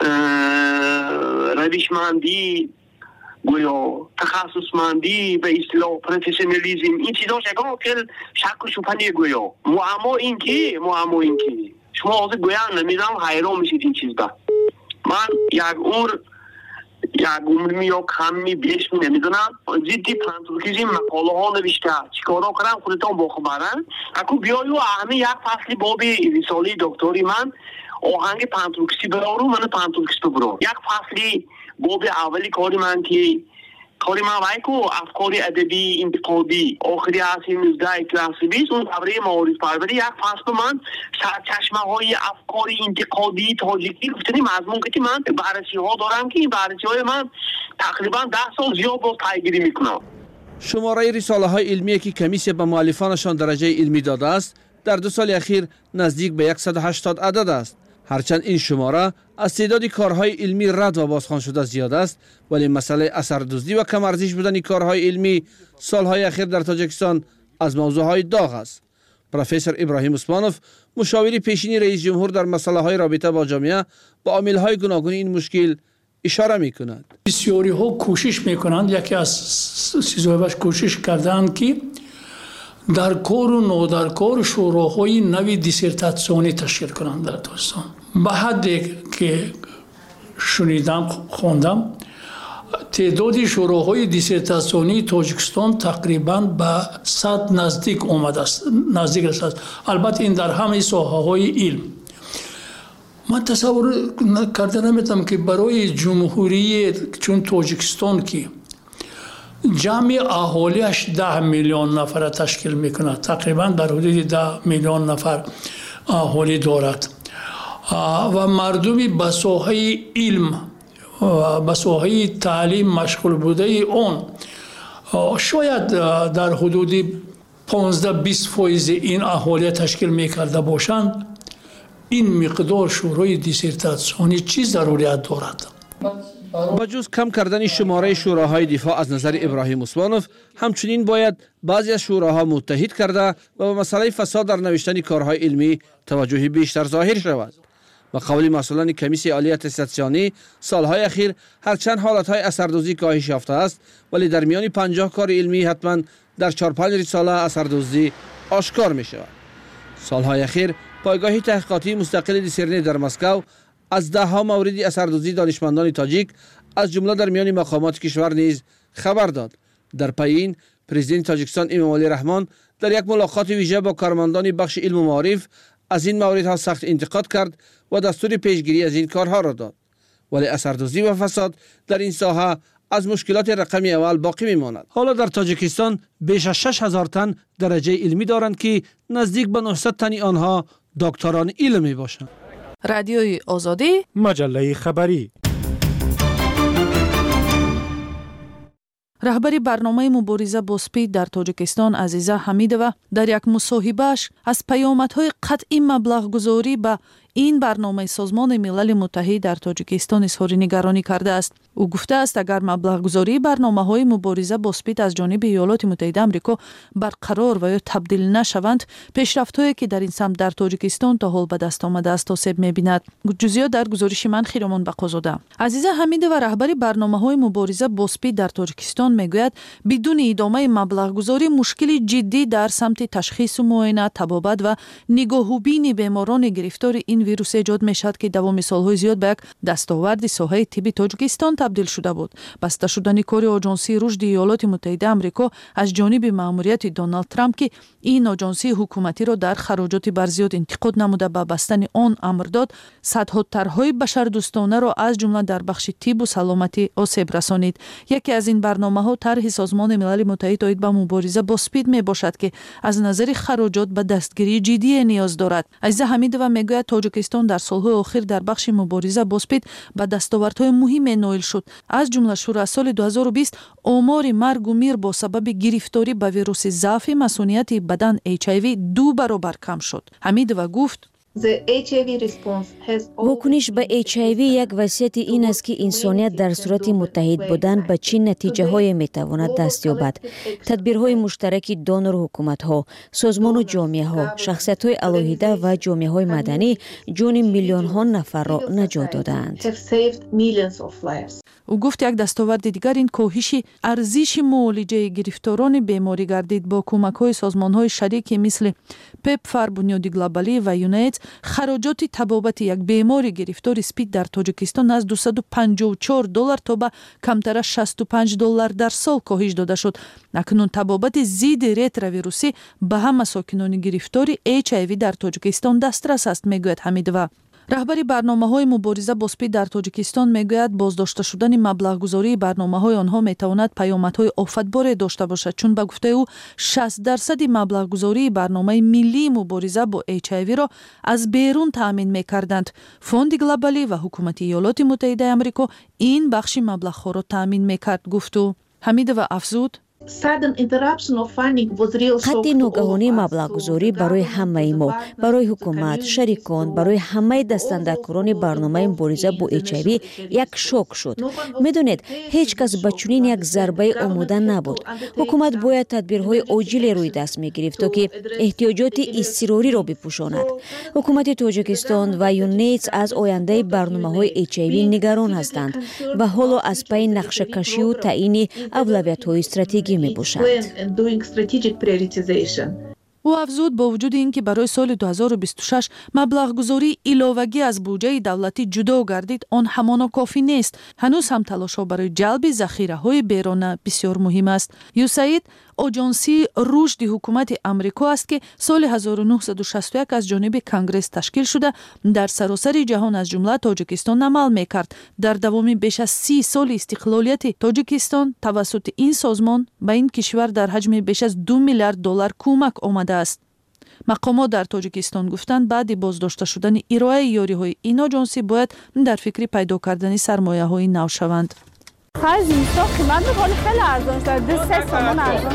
روشمندی، گویا تخصصمندی به اصطلاح پروفسیونالیسم این چیزا شگاه که شک و شبهه گویا معما این که شما از گویا نمیدونم حیران میشید این چیز با من یک عمر یا کمی بیش نمیدونم جدی پانتورکیزم مقاله ها نوشته چیکارا کردم خودتون با خبرن اكو بیایو همه یک فصل باب رساله دکتری من آهنگ پانتورکیسی برارو من پانتورکیسی برو یک فصلی باب اولی کاری من که کاری من وایکو افکار ادبی انتقادی آخری اصل 19 کلاس 20 اون دوره معارف پروری یک فصل من سرچشمه های افکار انتقادی تاجیکی گفتنی مضمون که من بررسی ها دارم که این بررسی های من تقریبا 10 سال زیاد باز پیگیری میکنم. شماره رساله های علمی که کمیسیه به مؤلفانشان درجه علمی داده است در 2 سال اخیر نزدیک به 180 عدد است. هرچند این شماره از تعداد کارهای علمی رد و بازخوان شده زیاد است ولی مسئله اثردزدی و کم ارزش بودن کارهای علمی سالهای اخیر در تاجیکستان از موضوعهای داغ است. پروفسور ابراهیم عثمانوف مشاور پیشین رئیس جمهور در مسائل های رابطه با جامعه با عامل‌های گوناگون این مشکل اشاره می‌کند. بسیاری ها کوشش می‌کنند یکی از چیزهایش کوشش کردند که در کار و نادرکار شوراهای نوی دیسرتاسیونی تشکیل کنند در تاجیکستان. به حدی که شنیدم خوندم تعداد شوراهای دیسرتاسیونی تاجیکستان تقریبا به 100 نزدیک آمده است، نزدیک است. البته این در همه ساحه‌های علم. من تصور کرده نمیتونم که برای جمهوری چون تاجیکستان که جمع اهالیش 10 میلیون نفر تشکیل میکنه، تقریبا در حدود 10 میلیون نفر اهالی دارد و مردمی به ساحه علم و به ساحه تعلیم مشغول بوده اون شاید در حدود 15-20% این اهالی تشکیل میکرده باشند. این مقدار شورای دیسرتاسیونی چی ضروریت دارد؟ با جز کم کردن شماره شوراهای دفاع از نظر ابراهیم عثمانوف، همچنین باید بعضی از شوراها متحد کرده و به مسئله فساد در نوشتن کارهای علمی توجه بیشتر ظاهر شود. با قول مسئولان کمیسیون عالی اتستاسیونی، سالهای اخیر هرچند حالتهای اثردوزی کاهش یافته است، ولی در میان 50 کار علمی حتما در 4-5 رساله اثردوزی آشکار می شود. سالهای اخیر پایگاه تحقیقاتی مستقل دیسرنی در مسکو از 10 مورد اثردوزی دانشمندان تاجیک از جمله در میان مقامات کشور نیز خبر داد. در پی این پرزیدنت تاجیکستان امامعلی رحمان در یک ملاقات ویژه با کارمندان بخش علم و معارف از این موردها سخت انتقاد کرد و دستور پیشگیری از این کارها را داد. ولی اثردوزی و فساد در این ساحه از مشکلات رقمی اول باقی میماند. حالا در تاجیکستان بیش از 6000 تن درجه علمی دارند که نزدیک به 900 تن آنها دکتران علم می باشند. رادیوی آزادی، مجله خبری. راهبری برنامه مبارزه با سپید در تاجیکستان عزیزه حمیدова در یک مصاحبه‌اش از پیامدهای قطعی مبلغ‌گذاری به این برنامه سازمان ملل متحد در تاجیکستان اظهار نگرانی کرده است. او گفته است اگر مبلغ‌گذاری برنامه‌های مبارزه با سپید از جانب ایالات متحده آمریکا برقرار و یا تبدیل نشوند، پیشرفت‌هایی که در این سمت در تاجیکستان تا حال به دست آمده است آسیب می‌بیند. جزئیات در گزارش من خیرمان بقازاده. عزیزه حمیدова رهبری برنامه‌های مبارزه با سپید در تاجیکستان میگوید بدون ادامه مبلغ‌گذاری مشکلی جدی در سمت تشخیص و معاینه، طبابت و نگاهوبین بیماران گرفتار این ویروس ایجاد میشد که دوام سالهای زیاد به یک دستاورد ساحه طب تاجیکستان تبدیل شده بود. بسته شدن کار آژانسی رشد ایالات متحده آمریکا از جانب مأموریت دونالد ترامپ که این آژانسی حکومتی را در خراجات برزیاد انتقاد نموده به بستن آن امر داد، صدها طرحهای بشردوستانه را از جمله در بخش طب و سلامتی آسیب رسانید. یکی از این برنامه‌ها طرح سازمان ملل متحد آید به مبارزه با سپید می باشد که از نظر خراجات به دستگیری جدی نیاز دارد. عزیزه حمیدова میگوید تاجیکستان در سالهای اخیر در بخش مبارزه با سپید به دستاوردهای مهمی نائل شد. از جمله شروع از سال 2020 آمار مرگ و میر با سبب گرفتاری به ویروس ضعف مسئولیت بدن HIV 2 برابر کم شد. حمیدова گفت واکنش به HIV یک وصیت این است که انسانیت در صورت متحد بودن به چه نتیجه های می تواند دست یابد. تدبیرهای مشترک دونر حکومت ها، سازمان و جامعه ها، شخصیت های علاهیده و جامعه های مدنی جون میلیون ها نفر را نجات دادند. او گفت یک دستاورد دیگر این کاهش ارزش معالجه گرفتاران بیماری گردید. با کمک های سازمان های شریک مثل پپفر، بنیاد گلوبالی و یونایتد خراجات طبابت یک بیماری گرفتار سپید در تاجیکستان از $254 تا به کمتر از $65 در سال کاهش داده شد. اکنون طبابت ضد ریتروویروسی به همه ساکنان گرفتار HIV در تاجیکستان دسترس است، میگوید حمیدова. رهبری برنامه‌های مبارزه با سپید در تاجیکستان میگوید بازداشته شدن مبلغ‌گذاری برنامه‌های آنها میتواند پیامدهای آفتبار داشته باشد، چون به گفته او 60% مبلغ‌گذاری برنامه ملی مبارزه با HIV را از بیرون تامین میکردند. فوند گلوبالی و حکومت ایالات متحده آمریکا این بخش مبلغ‌ها را تامین میکرد، گفت او. حمیدова افزود قطع ناگهانی مبلغ‌گذاری برای همه ما، برای حکومت، شریکان، برای همه دستاندرکاران برنامه مبارزه با HIV یک شوک شد. میدونید هیچ کس به چنین یک ضربه آماده نبود. حکومت باید تدبیرهای عاجل روی دست میگرفت تا که احتیاجات اضطراری را بپوشاند. حکومت تاجیکستان و یونایتد از آینده برنامه‌های HIV نگران هستند و حالا از پی نقشه کشی و تعیین اولویت‌های استراتژیکی می باشد. او افزود با وجود اینکه برای سال 2026 مبلغ گذاری ایلاوگی از بودجه دولتی جدا گردید، آن همانا کافی نیست. هنوز هم تلاش‌ها برای جلب ذخیره‌های بیرونه بسیار مهم است. یوساید آژانسی رشد حکومت آمریکا است که سال 1961 از جانب کنگره تشکیل شده در سراسر جهان از جمله تاجیکستان عمل می‌کرد. در دوام بیش از 30 سال استقلالیت تاجیکستان توسط این سازمان به این کشور در حجم بیش از 2 میلیارد دلار کمک آمده است. مقامات در تاجیکستان گفتند بعد بازداشته شدن ارائه یاری‌های این آژانسی باید در فکر پیدا کردن سرمایه‌های نو شوند. خرج اینستا قیمت می‌کنه خیلی ارزان شده. 3 تومان ارزان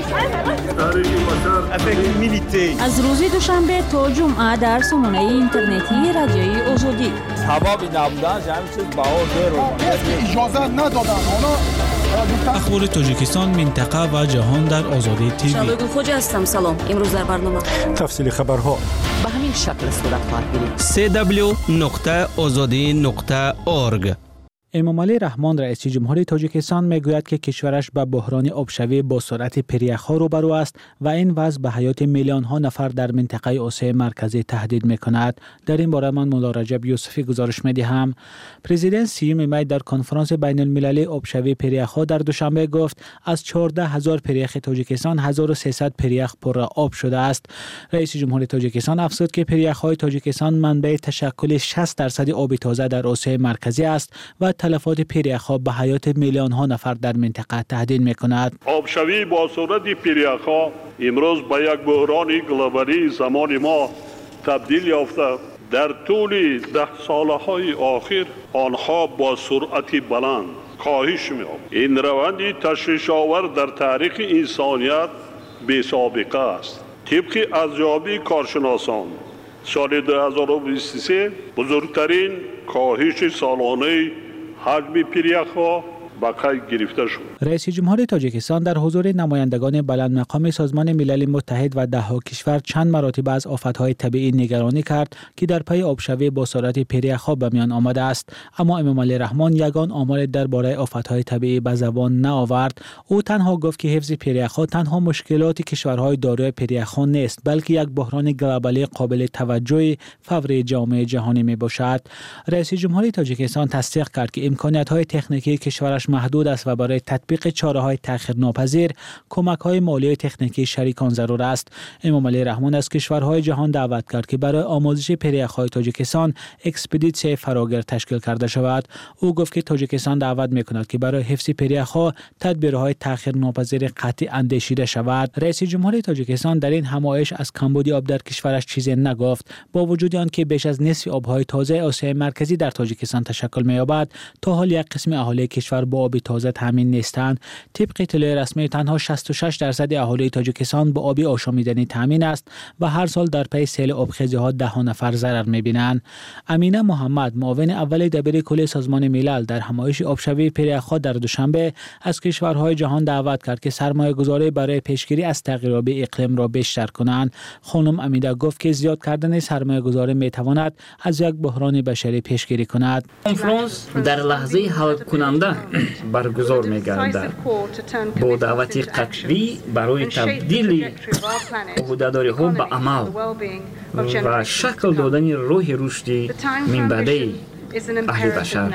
شده. از روز دوشنبه تا جمعه در سامانه اینترنتی رادیوی آزادی. سبب نبودن همین چیز بها زیرو. اجازه ندادن. اخبار تاجیکستان، منطقه و جهان در آزادی تیوی. شبگو خوجا هستم. سلام. امروز در برنامه تفصیل خبرها به همین شکل صورت خواهد گرفت. www.azadi.org. امامعلی رحمان رئیس جمهوری تاجیکستان میگوید که کشورش به بحران آبشوی با سرعت پریخ‌ها روبرو است و این وضع به حیات میلیون‌ها نفر در منطقه آسیای مرکزی تهدید می‌کند. در این باره من مولا رجب یوسفی گزارش می‌دهم. پرزیدنت سیوم می در کنفرانس بین‌المللی آبشوی پریخ‌ها در دوشنبه گفت از 14000 پریخ تاجیکستان 1300 پریخ پر آب شده است. رئیس جمهوری تاجیکستان افزود که پریخ‌های تاجیکستان منبع تشکل 60% آب تازه در آسیای مرکزی است و تلفات پریخ‌ها به حیات میلیون‌ها نفر در منطقه تهدید می‌کند. آبشوی با سرعت پریخ‌ها امروز به یک بحران گلوبالی زمان ما تبدیل یافته. در طول 10 سالهای آخر آنها با سرعت بلند کاهش می‌یابند. این روند تشویش‌آور در تاریخ انسانیت بی‌سابقه است. طبق ارزیابی کارشناسان سال 2023 بزرگترین کاهش سالانه حجم پریخ‌ها به قید گرفته شد. رئیس جمهور تاجیکستان در حضور نمایندگان بلند مقام سازمان ملل متحد و ده‌ها کشور چند مراتب از آفت‌های طبیعی نگرانی کرد که در پی آبشوی با سرعت پریخ‌ها به میان آمده است، اما امامعلی رحمان یگان آمار درباره آفت‌های طبیعی به زبان نآورد. او تنها گفت که حفظ پریخ‌ها تنها مشکلات کشورهای دارای پریخ‌ها نیست، بلکه یک بحران گلوبالی قابل توجه فوری جامعه جهانی میباشد. رئیس جمهور تاجیکستان تصدیق کرد که امکانات‌های تکنیکی کشورش محدود است و برای تطبیق چاره‌های تأخیرناپذیر کمک‌های مالی و تکنیکی شریکان ضرور است. امامعلی رحمان از کشورهای جهان دعوت کرد که برای آموزش پریخ‌های تاجیکستان اکسپدیسیون فراگیر تشکیل کرده شود. او گفت که تاجیکستان دعوت می‌کند که برای حفظ پریخ‌ها تدبیرهای تأخیرناپذیر قطعی اندیشیده شود. رئیس جمهور تاجیکستان در این همایش از کمبود آب در کشورش چیزی نگفت. با وجود آنکه بیش از نصف آب‌های تازه آسیای مرکزی در تاجیکستان تشکل می‌یابد، تا حال یک قسم اهالی کشور با آب تازه تامین نیستند. طبق اطلاع رسمی تنها 66% اهالی تاجیکستان با آب آشامیدنی تامین است و هر سال در پی سیل آبخیزی‌ها 10 نفر ضرر می‌بینند. امینه محمد معاون اول دبیر کل سازمان ملل در همایش آبشوی پریخ‌ها در دوشنبه از کشورهای جهان دعوت کرد که سرمایه‌گذاری برای پیشگیری از تغییرات اقلیم را بیشتر کنند. خانم امیده گفت که زیاد کردن سرمایه‌گذاری می‌تواند از یک بحران بشری پیشگیری کند. کنفرانس در لحظه حل کننده برگزار می‌گردد با دعوت قطعی برای تبدیل عهده‌داری‌ها به عمل و شکل دادن راه رشدی منبعی اهل بشر.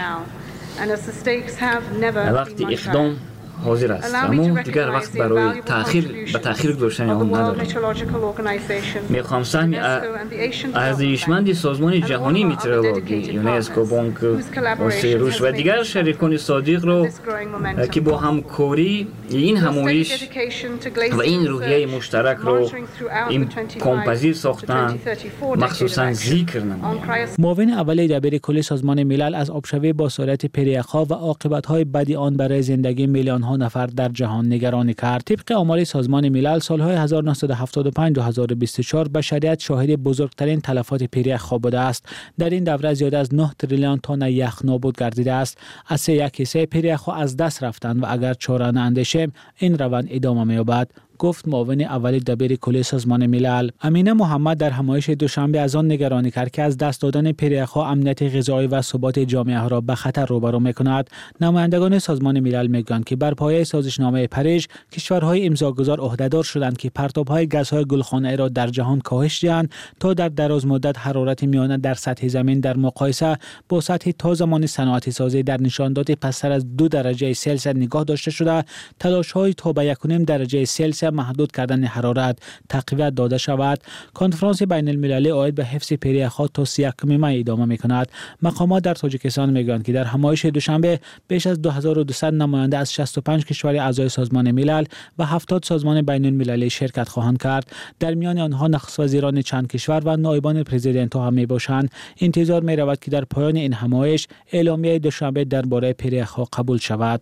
وقتی اقدام حاضر است، اما دیگر وقت برای تأخیر گذاشتن آن نداریم. میخوام سهم ارزشمند سازمان جهانی مترولوژی، یونسکو، بانک آسیای رشد و دیگر شریکان صادق را که با همکاری این همایش و این روحیه مشترک را امکان‌پذیر ساختند، مخصوصا ذکر نمایم. معاون اول دبیر کل سازمان ملل از آبشوی با سرعت پریخ‌ها و عاقبت‌های بدی آن برای زندگی میلیون‌ها نفر در جهان نگرانی کرد. طبق آمار سازمان ملل سالهای 1975 تا 2024 بشریت شاهد بزرگترین تلفات پریخ‌ها بوده است. در این دوره زیاد از 9 تریلیون تن یخ نابود گردیده است. از 1/3 پریخ‌ها از دست رفتند و اگر چاره ناندیشیم این روند ادامه می‌یابد. گفت معاون اول دبیر کل سازمان ملل. امینه محمد در همایش دوشنبه از آن نگرانی کرد که از دست دادن پریخ‌ها امنیت غذایی و ثبات جامعه را به خطر روبرو می‌کند. نمایندگان سازمان ملل میگویند که بر پایه سازشنامه پاریس کشورهای امضاگزار عهده‌دار شدند که پرتاب‌های گازهای گلخانه‌ای را در جهان کاهش دهند تا در دراز مدت حرارت میانه در سطح زمین در مقایسه با سطح تا زمان صنعت سازی در نشانداد پستر از 2 درجه سلسیوس نگاه داشته شده، تلاش‌های تا به 1.5 درجه سلسیوس محدود کردن حرارت تقویت داده شود. کنفرانس بین‌المللی عاید به حفظ پریخ‌ها تا 31 می ادامه می‌کند. مقامات در تاجیکستان میگویند که در همایش دوشنبه بیش از 2200 نماینده از 65 کشور اعضای سازمان ملل و 70 سازمان بین‌المللی شرکت خواهند کرد. در میان آنها نخست وزیران چند کشور و نایبان پرزیدنت هم میباشند. انتظار می‌رود که در پایان این همایش اعلامیه دوشنبه درباره پریخ‌ها قبول شود.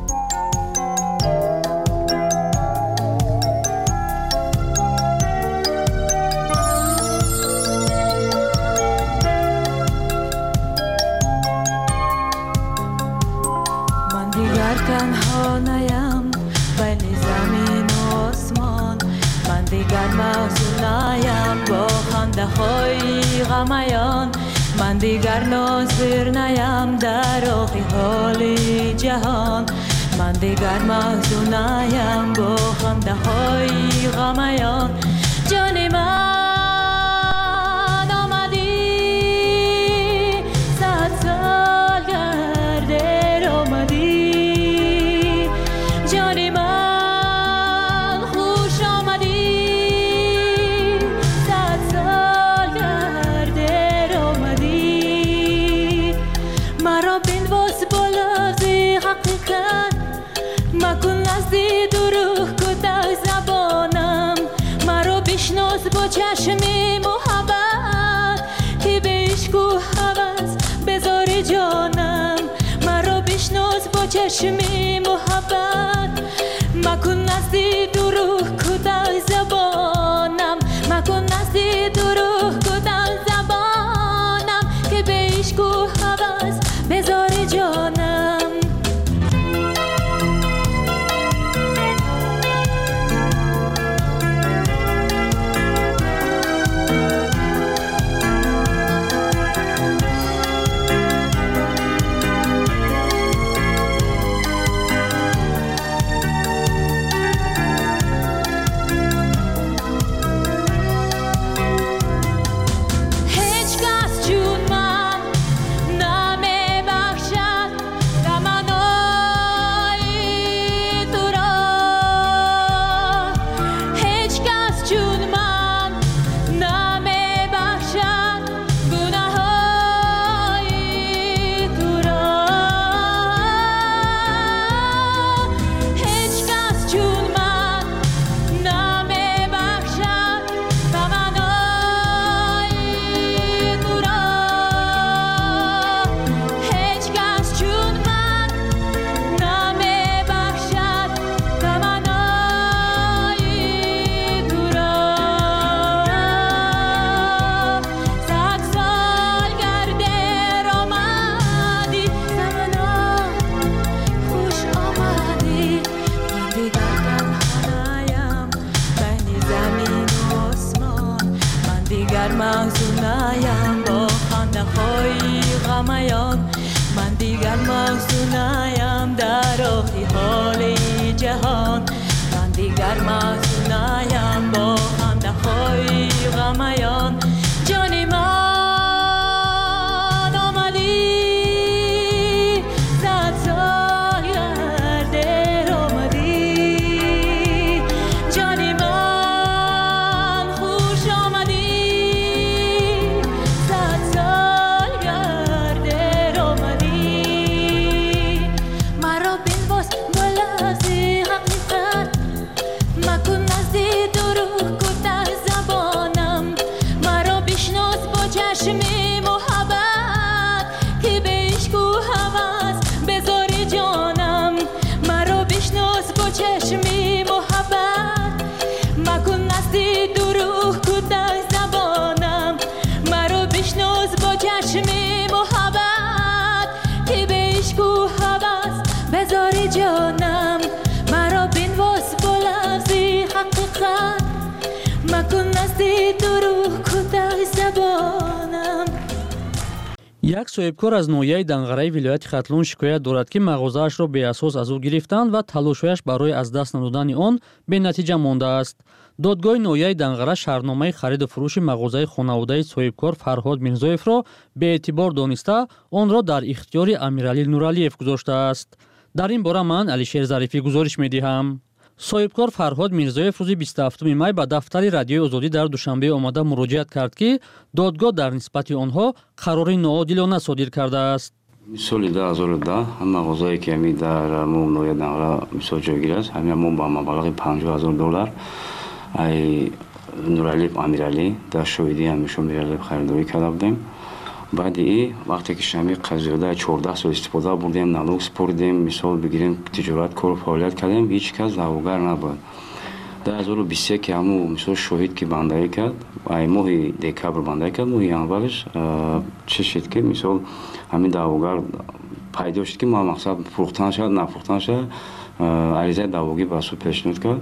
تنها نیم بین زمین و آسمان، من دیگر محزون نیم با خنده های غمیان، من دیگر ناظر نیم در آخی حال جهان، من دیگر محزون نیم با خنده های غمیان. جان من آمدی 100 سال گرده آمدی، جان من خوش آمدی 100 سال گرده آمدی. مرا بنواز با لفظ حقیقت، مکن نزدی دروغ کده زبانم، مرا بشناس با چشم محبت که به عشق و هوس بذار جانم، مرا بشناس با چشم محبت، مکن نزدی دروغ کده زبانم، مکن نزدی دروغ کده زبانم که به عشق و هوس بذار جانم. جانم مرا بنواز با لفظ حق یک صاحبکار از ناحیه دنغره ولایت ختلون شکایت دارد که مغازه‌اش را بی‌اساس از او گرفتند و تلاش‌هایش برای از دست ندادن آن به نتیجه مانده است. دادگاه ناحیه دنغره شرطنامه خرید و فروش مغازه خانواده صاحبکار فرهاد میرزایف را به اعتبار دانسته آن را در اختیار امیرعلی نورعلیف گذاشته است. در این باره من علیشیر ظریفی گزارش می‌دهم. صاحبکار فرهاد میرزایف روز 27 می به دفتر رادیوی آزادی در دوشنبه آمده مراجعت کرد که دادگاه در نسبت آنها قرار ناعادلانه صادر کرده است. سال 2010 هم مغازه‌ای که می در ناحیه دنغره مثال جایگیر است، همین با مبلغ $50,000 ای نورعلی امیرعلی در شاهدی همیشون میرعلی خریداری کرده بودیم. بعد ای وقتی که شمی قضیه 14 سال استفاده بردیم، نالوگ سپردیم، مثال بگیریم تجارت کار و فعالیت کردیم، هیچ کس دعواگر نبود. در 2023 که همون مثال شاهد که بندگی کرد، ای ماه دکبر بندگی کرد، ماه ینورش چه شد که مثال همین دعواگر پیدا شد که ما مقصد فروختن شد نفروختن شد، عریضه دعواگی به سو پیشنهاد کرد.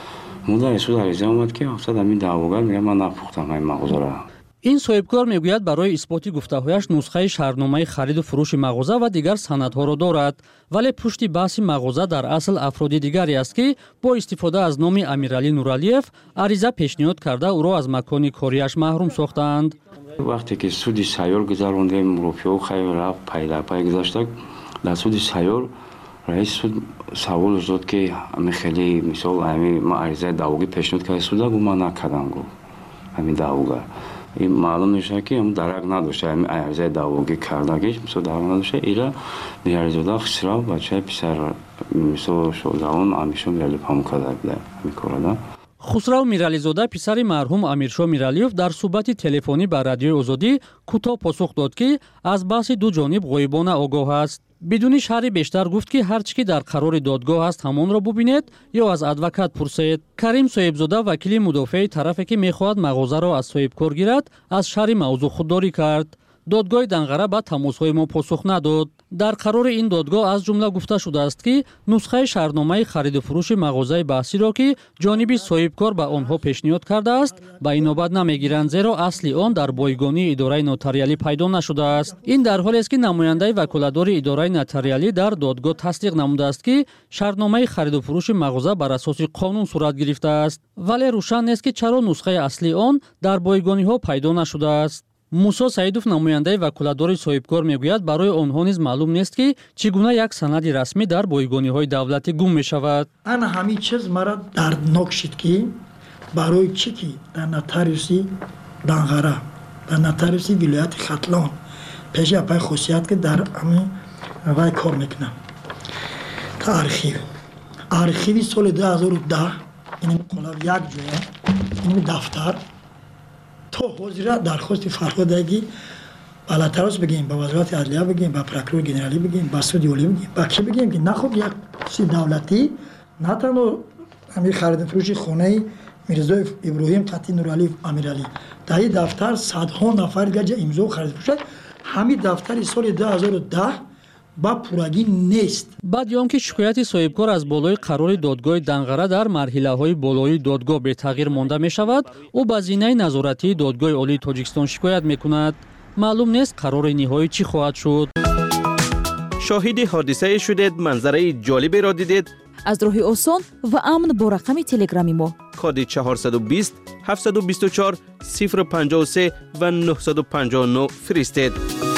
مدت اسود عریضه اومد که مقصد همین دعواگر میگه من نفروختم این مغازه را. این صاحبکار میگوید برای اثبات گفته‌هایش نسخه شرطنامه خرید و فروش مغازه و دیگر سندها را دارد، ولی پشت بحث مغازه در اصل افراد دیگری است که با استفاده از نام امیرعلی نورعلیف عریضه پیشنهاد کرده او را از مکان کاریش محروم ساختند. وقتی که سودی سیار گذراندیم، روپیه خیلی رفت پیدا پای گذاشتک، در سودی سیار رئیس سود سوال داد که همین خیلی مثال همین ما عریضه دعواگی پیشنهاد کرده سودا گو من نکردم گو همین دعواگر. این معلوم میشه که هم درک نداشته، همین عریضه دعواگی کردگیش مثلا درک نداشته. ایرا میارزوده خسرا بچه پسر مثلا شوزان امیرشاه میرعلی پامو کرده بوده همین کارا. خسرو میرعلیزاده پسر مرحوم امیرشاه میرعلیف در صحبت تلفنی با رادیوی آزادی کوتاه پاسخ داد که از بحث دو جانب غایبانه آگاه است. بدون شرح بیشتر گفت که هر چی که در قرار دادگاه است همان را ببینید یا از ادوکات پرسید. کریم صاحبزاده وکیل مدافع طرفی که میخواهد مغازه را از صاحبکار گیرد از شرح موضوع خودداری کرد. دادگاه دنغره به تماس‌های ما پاسخ نداد. در قرار این دادگاه از جمله گفته شده است که نسخه شرطنامه خرید و فروش مغازه بحثی را که جانب صاحبکار به آنها پیشنهاد کرده است به این نوبت نمیگیرند، زیرا اصلی آن در بایگانی اداره نوتاریالی پیدا نشده است. این در حالی است که نماینده وکالتدار اداره نوتاریالی در دادگاه تصدیق نموده است که شرطنامه خرید و فروش مغازه بر اساس قانون صورت گرفته است، ولی روشن نیست که چرا نسخه اصلی آن در بایگانی‌ها پیدا نشده است. موسی سعیدوف نماینده وکالتدار صاحبکار میگوید برای آنها نیز معلوم نیست که چگونه یک سند رسمی در بایگانی‌های دولتی گم می‌شود. انا همین چیز مرا دردناک شد که برای چی که در نوتاریوسی دنغره در نوتاریوسی ولایت ختلون پیش پای خصوصیت که در همین وای کار میکنم تا آرخیوی سال 2010 این قلاب یک جوه این دفتر تو حاضر درخواست فرهادگی بالاترش بگیم با وزارت عدلیه بگیم با پروکرور گنرالی بگیم با سود اولی بگیم با کی بگیم که نخوب یک چیز دولتی نه تنها همین خرید فروش خانه میرزایف ابراهیم قطی نورعلی امیرعلی در این دفتر صدها نفر دیگه امضا خرید فروش همین دفتر سال 2010 با پورگی نیست. بعد یام که شکایت صاحبکار از بالای قرار دادگاه دنغره در مرحله‌های بالای دادگاه به تغییر مانده می شود، او به زینه نظارتی دادگاه عالی تاجیکستان شکایت می کند. معلوم نیست قرار نهایی چی خواهد شد. شاهد حادثه شدید، منظره جالبی را دیدید؟ از راه آسان و امن با رقم تلگرامی ما کد 420 724 053 و 959 فرستید.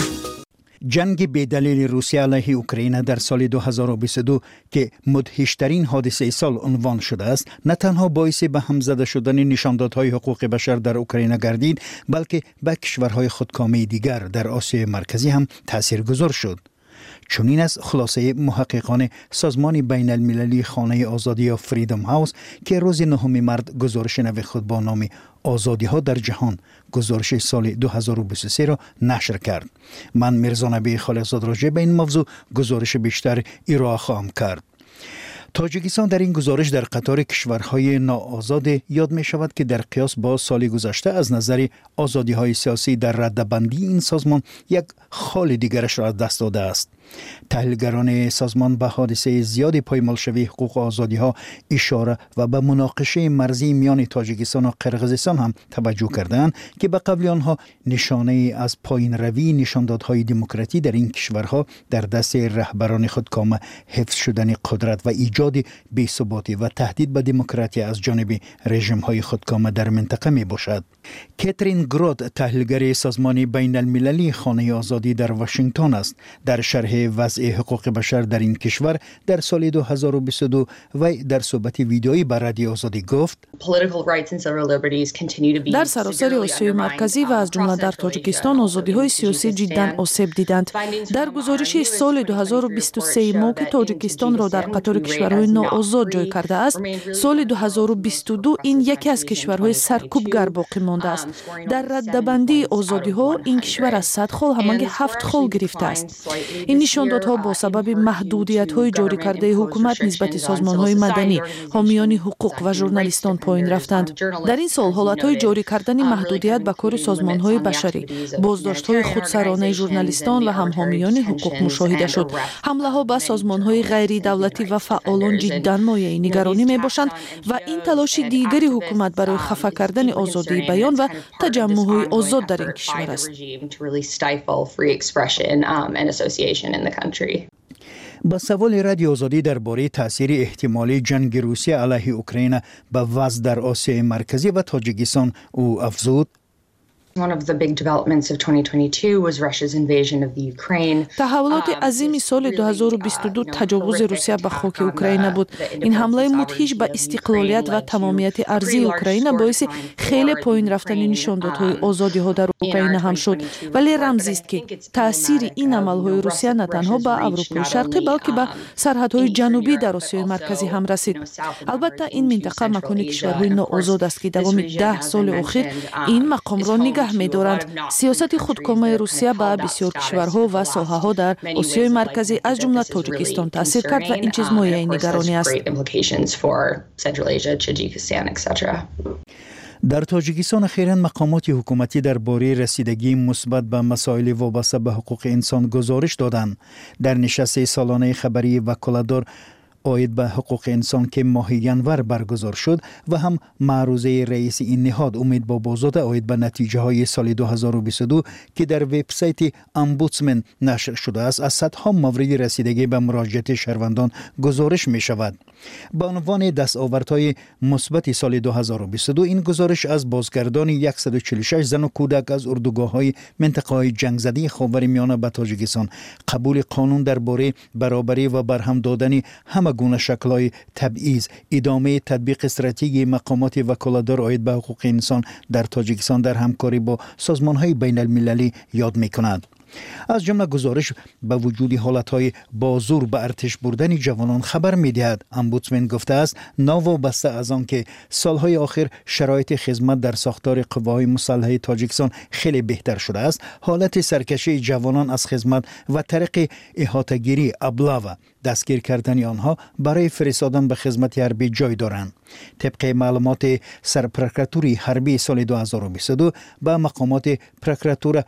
جنگ بی‌دلیل روسیه علیه اوکراین در سال 2022 که مدهشترین حادثه سال عنوان شده است، نه تنها باعث به هم زده شدن نشاندادهای حقوق بشر در اوکراین گردید، بلکه به کشورهای خودکامه دیگر در آسیای مرکزی هم تاثیرگذار شد. چنین از خلاصه محققان سازمان بین المللی خانه آزادی یا فریدم هاوس که روز 9 مارس گزارش نو خود با نام آزادی ها در جهان گزارش سال 2023 را نشر کرد. من میرزا نبی خالقزاد راجع به این موضوع گزارش بیشتر ارائه خواهم کرد. تاجیکستان در این گزارش در قطار کشورهای ناآزاد یاد می شود که در قیاس با سال گذشته از نظر آزادی های سیاسی در رده‌بندی این سازمان یک خال دیگرش را از دست داده است. تحلیلگران سازمان به حادثه زیاد پایمالشوی حقوق و آزادی ها اشاره و به مناقشه مرزی میان تاجیکستان و قرقیزستان هم توجه کردند که به قبل آنها نشانه از پایین روی نشاندادهای دموکراسی در این کشورها در دست رهبران خودکام، حفظ شدن قدرت و ایجاد بی‌ثباتی و تهدید به دموکراسی از جانب رژیم های خودکام در منطقه می باشد. کاترین گرود، تحلیلگر سازمان بین المللی خانه آزادی در واشنگتن است. در شرح وضع حقوق بشر در این کشور در سال 2022 و در صحبت ویدیویی بر رادیو آزادی گفت: در سراسر آسیای مرکزی و از جمله در تاجیکستان آزادی‌های سیاسی جداً آسیب دیدند. در گزارش سال 2023 ما که تاجیکستان را در قطار کشورهای ناآزاد جای کرده است، سال 2022 این یکی از کشورهای سرکوبگر باقی مانده است. در رده‌بندی آزادی‌ها این کشور از 100 خال همانگ 7 خال گرفته است. این نشاندادها با سبب محدودیت‌های جاری کرده حکومت نسبت سازمان‌های مدنی، حامیان حقوق و ژورنالیستان پایین رفتند. در این سال حالت‌های جاری کردن محدودیت به کار سازمان‌های بشری، بازداشت‌های خودسرانه ژورنالیستان و هم حامیان حقوق مشاهده شد. حمله‌ها به سازمان‌های غیر دولتی و فعالان جداً مایه نگرانی می‌باشند و این تلاش دیگری حکومت برای خفه کردن آزادی بیان و تجمع‌های آزاد در این کشور است. با سوال رادیو آزادی درباره تاثیر احتمالی جنگ روسیه علیه اوکراین به وضع در آسیای مرکزی و تاجیکستان او افزود: تحولات عظیم سال 2022 تجاوز روسیه به خاک اوکراین بود. این حمله مدهش به استقلالیت و تمامیت ارضی اوکراین باعث خیلی پایین رفتن نشاندادهای آزادی ها در اوکراین هم شد، ولی رمزی است که تاثیر این عملهای روسیه نه تنها به اروپای شرقی بلکه به سرحدهای جنوبی در آسیای مرکزی هم رسید. البته این منطقه مکان کشورهای ناآزاد است که دوام 10 سال اخیر این مقام را نگه می‌دارند. سیاست خودکامه روسیه به بسیار کشورها و ساحه‌ها در آسیای مرکزی از جمله تاجیکستان تاثیر کرد و این چیز مایه نگرانی است. در تاجیکستان اخیراً مقامات حکومتی درباره رسیدگی مثبت به مسائل وابسته به حقوق انسان گزارش دادند. در نشست سالانه خبری وکالتدار آید به حقوق انسان که ماه ینور برگزار شد و هم معروضه رئیس این نهاد امید بابازاده آید به نتیجه های سال 2022 که در وبسایت امبودسمن نشر شده است از صدها مورد رسیدگی به مراجعت شهروندان گزارش می شود. با عنوان دستاوردهای مثبت سال 2022 این گزارش از بازگردانی 146 زن و کودک از اردوگاه‌های منطقه‌های جنگ زده خاورمیانه به تاجیکستان، قبول قانون درباره برابری و برهم دادن همه گونه شکل‌های تبعیض، ادامه تطبیق استراتژی مقامات وکالتدار آید به حقوق انسان در تاجیکستان در همکاری با سازمان‌های بین المللی یاد می‌کند. از جمله گزارش به وجود حالتهای بازور به ارتش بردن جوانان خبر می‌دهد. امبودسمن گفته است ناوابسته از آن که سالهای آخر شرایط خدمت در ساختار قواهای مسلحه تاجیکستان خیلی بهتر شده است، حالت سرکشی جوانان از خدمت و طریق احاطه‌گیری ابله و دستگیر کردن آنها برای فرستادن به خدمت حربی جای دارند. طبق معلومات سرپرکراتوری حربی سال 2022 به مقامات پرکراتور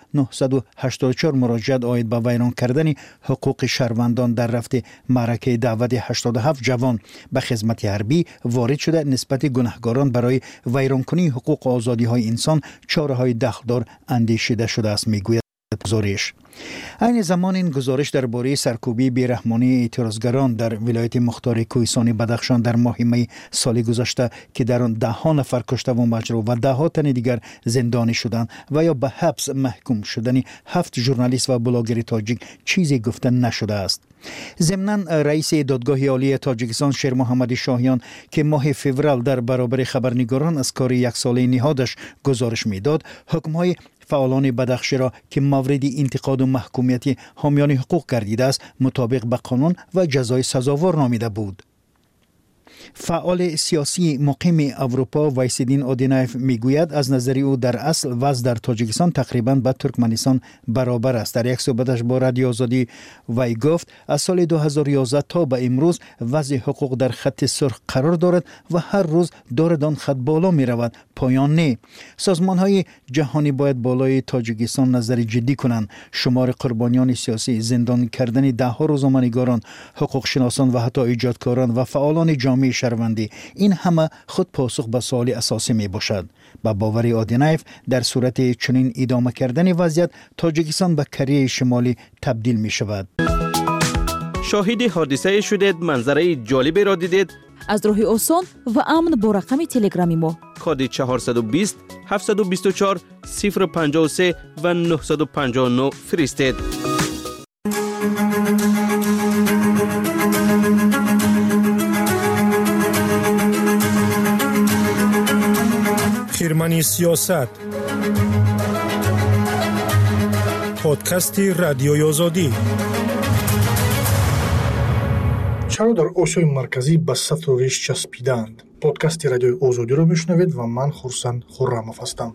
984 مراجعت آید به ویران کردن حقوق شهروندان در رفت معرکه دعوت 87 جوان به خدمت حربی وارد شده. نسبت گناهکاران برای ویرانکنی حقوق و آزادی های انسان چاره‌های دخلدار اندیشیده شده است میگوید گزارش. این زمان این گزارش درباره سرکوبی بیرحمانه اعتراضگران در ولایت مختار کوهستان بدخشان در ماه می سال گذشته که در آن 10 نفر کشته و مجروح و 10 تن دیگر زندانی شدند و یا به حبس محکوم شدن 7 ژورنالیست و بلاگر تاجیک چیزی گفته نشده است. ضمناً رئیس دادگاه عالی تاجیکستان شیر محمد شاهیان که ماه فوریه در برابر خبرنگاران از کار یک ساله نهادش گزارش میداد، حکم‌های فعالان بدخشی را که مورد انتقاد و محکومیت حامیان حقوق گردیده است مطابق به قانون و جزای سزاوار نامیده بود. فعال سیاسی مقیم اروپا وایسیدین اودینایف میگوید از نظر او در اصل وضع در تاجیکستان تقریبا با ترکمنستان برابر است. در یک صحبتش با رادیو آزادی وی گفت از سال 2011 تا به امروز وضع حقوق در خط سرخ قرار دارد و هر روز دارد آن خط بالا می رود، پایان نه. سازمان های جهانی باید بالای تاجیکستان نظر جدی کنند. شمار قربانیان سیاسی، زندانی کردن ده ها روزنامه‌نگاران، حقوق شناسان و حتی ایجادکاران و فعالان جامعه شهروندی، این همه خود پاسخ به سوال اساسی می باشد. با باور اودینایف در صورت چنین ادامه کردن وضعیت تاجیکستان به کره شمالی تبدیل می شود. شاهد حادثه شدید، منظره جالبی را دیدید؟ از راه آسان و امن با رقم تلگرامی ما کد 420 724 053 و 959 فرستید. خرمنی سیاست، پادکست رادیوی آزادی. چرا در آسیای مرکزی به سطر و ریش چسبیدند؟ پادکست رادیوی آزادی رو میشنوید و من خورسند خرموف هستم.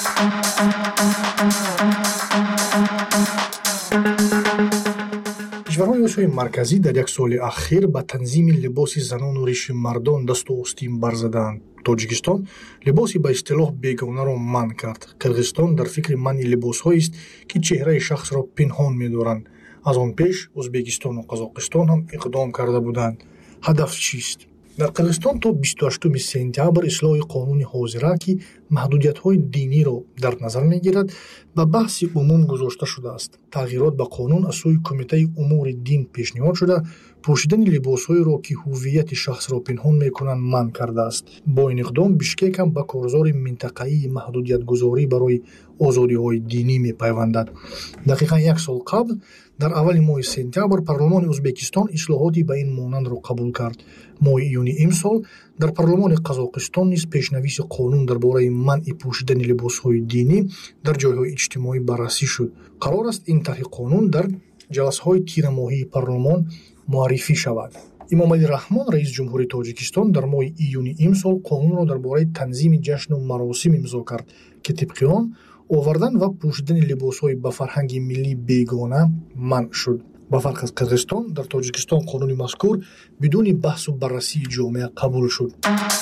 کشورهای آسیای مرکزی در یک سال اخیر به تنظیم لباس زنان و ریش مردان دست و آستین برزدند. تاجیکستان لباسی به اصطلاح بیگانه را منع کرد. قرغیزستان در فکر منع لباس‌هایی است که چهره شخص را پنهان می‌دارند. از آن پیش ازبکستان و قزاقستان هم اقدام کرده بودند. هدف چیست؟ در قرغیزستان تا 28 سپتامبر اصلاح قانون حاضره که محدودیت‌های دینی را در نظر می‌گیرد به بحث عموم گذاشته شده است. تغییرات به قانون از سوی کمیته امور دین پیشنهاد شده پوشیدن لباس‌هایی را که هویت شخص را پنهان می‌کنند منع کرده است. با این اقدام بشکک هم به کارزار منطقه‌ای محدودیت‌گذاری برای آزادی‌های دینی می‌پیوندد. دقیقاً یک سال قبل در اول ماه سپتامبر پارلمان ازبکستان اصلاحاتی به این مانند را قبول کرد. ماه ایونی امسال در پارلمان قزاقستان نیز پیشنویس قانون درباره منع پوشیدن لباس‌های دینی در جای‌های اجتماعی بررسی شد. قرار است این طرح قانون در جلسه‌های تیر ماهی پارلمان معرفی شود. امام علی رحمان رئیس جمهوری تاجیکستان در ماه ایونی امسال قانون را درباره تنظیم جشن و مراسم امضا کرد که طبق آن آوردن و پوشیدن لباس‌های به فرهنگ ملی بیگانه منع شد. با فرق از قرغیزستان در تاجیکستان قانون مذکور بدون بحث و بررسی جامعه قبول شد.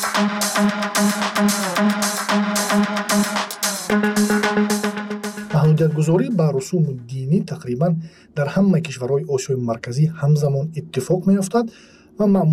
محدودیت‌گذاری بر رسوم دینی تقریباً در همه کشورهای آسیای مرکزی همزمان اتفاق می‌افتد و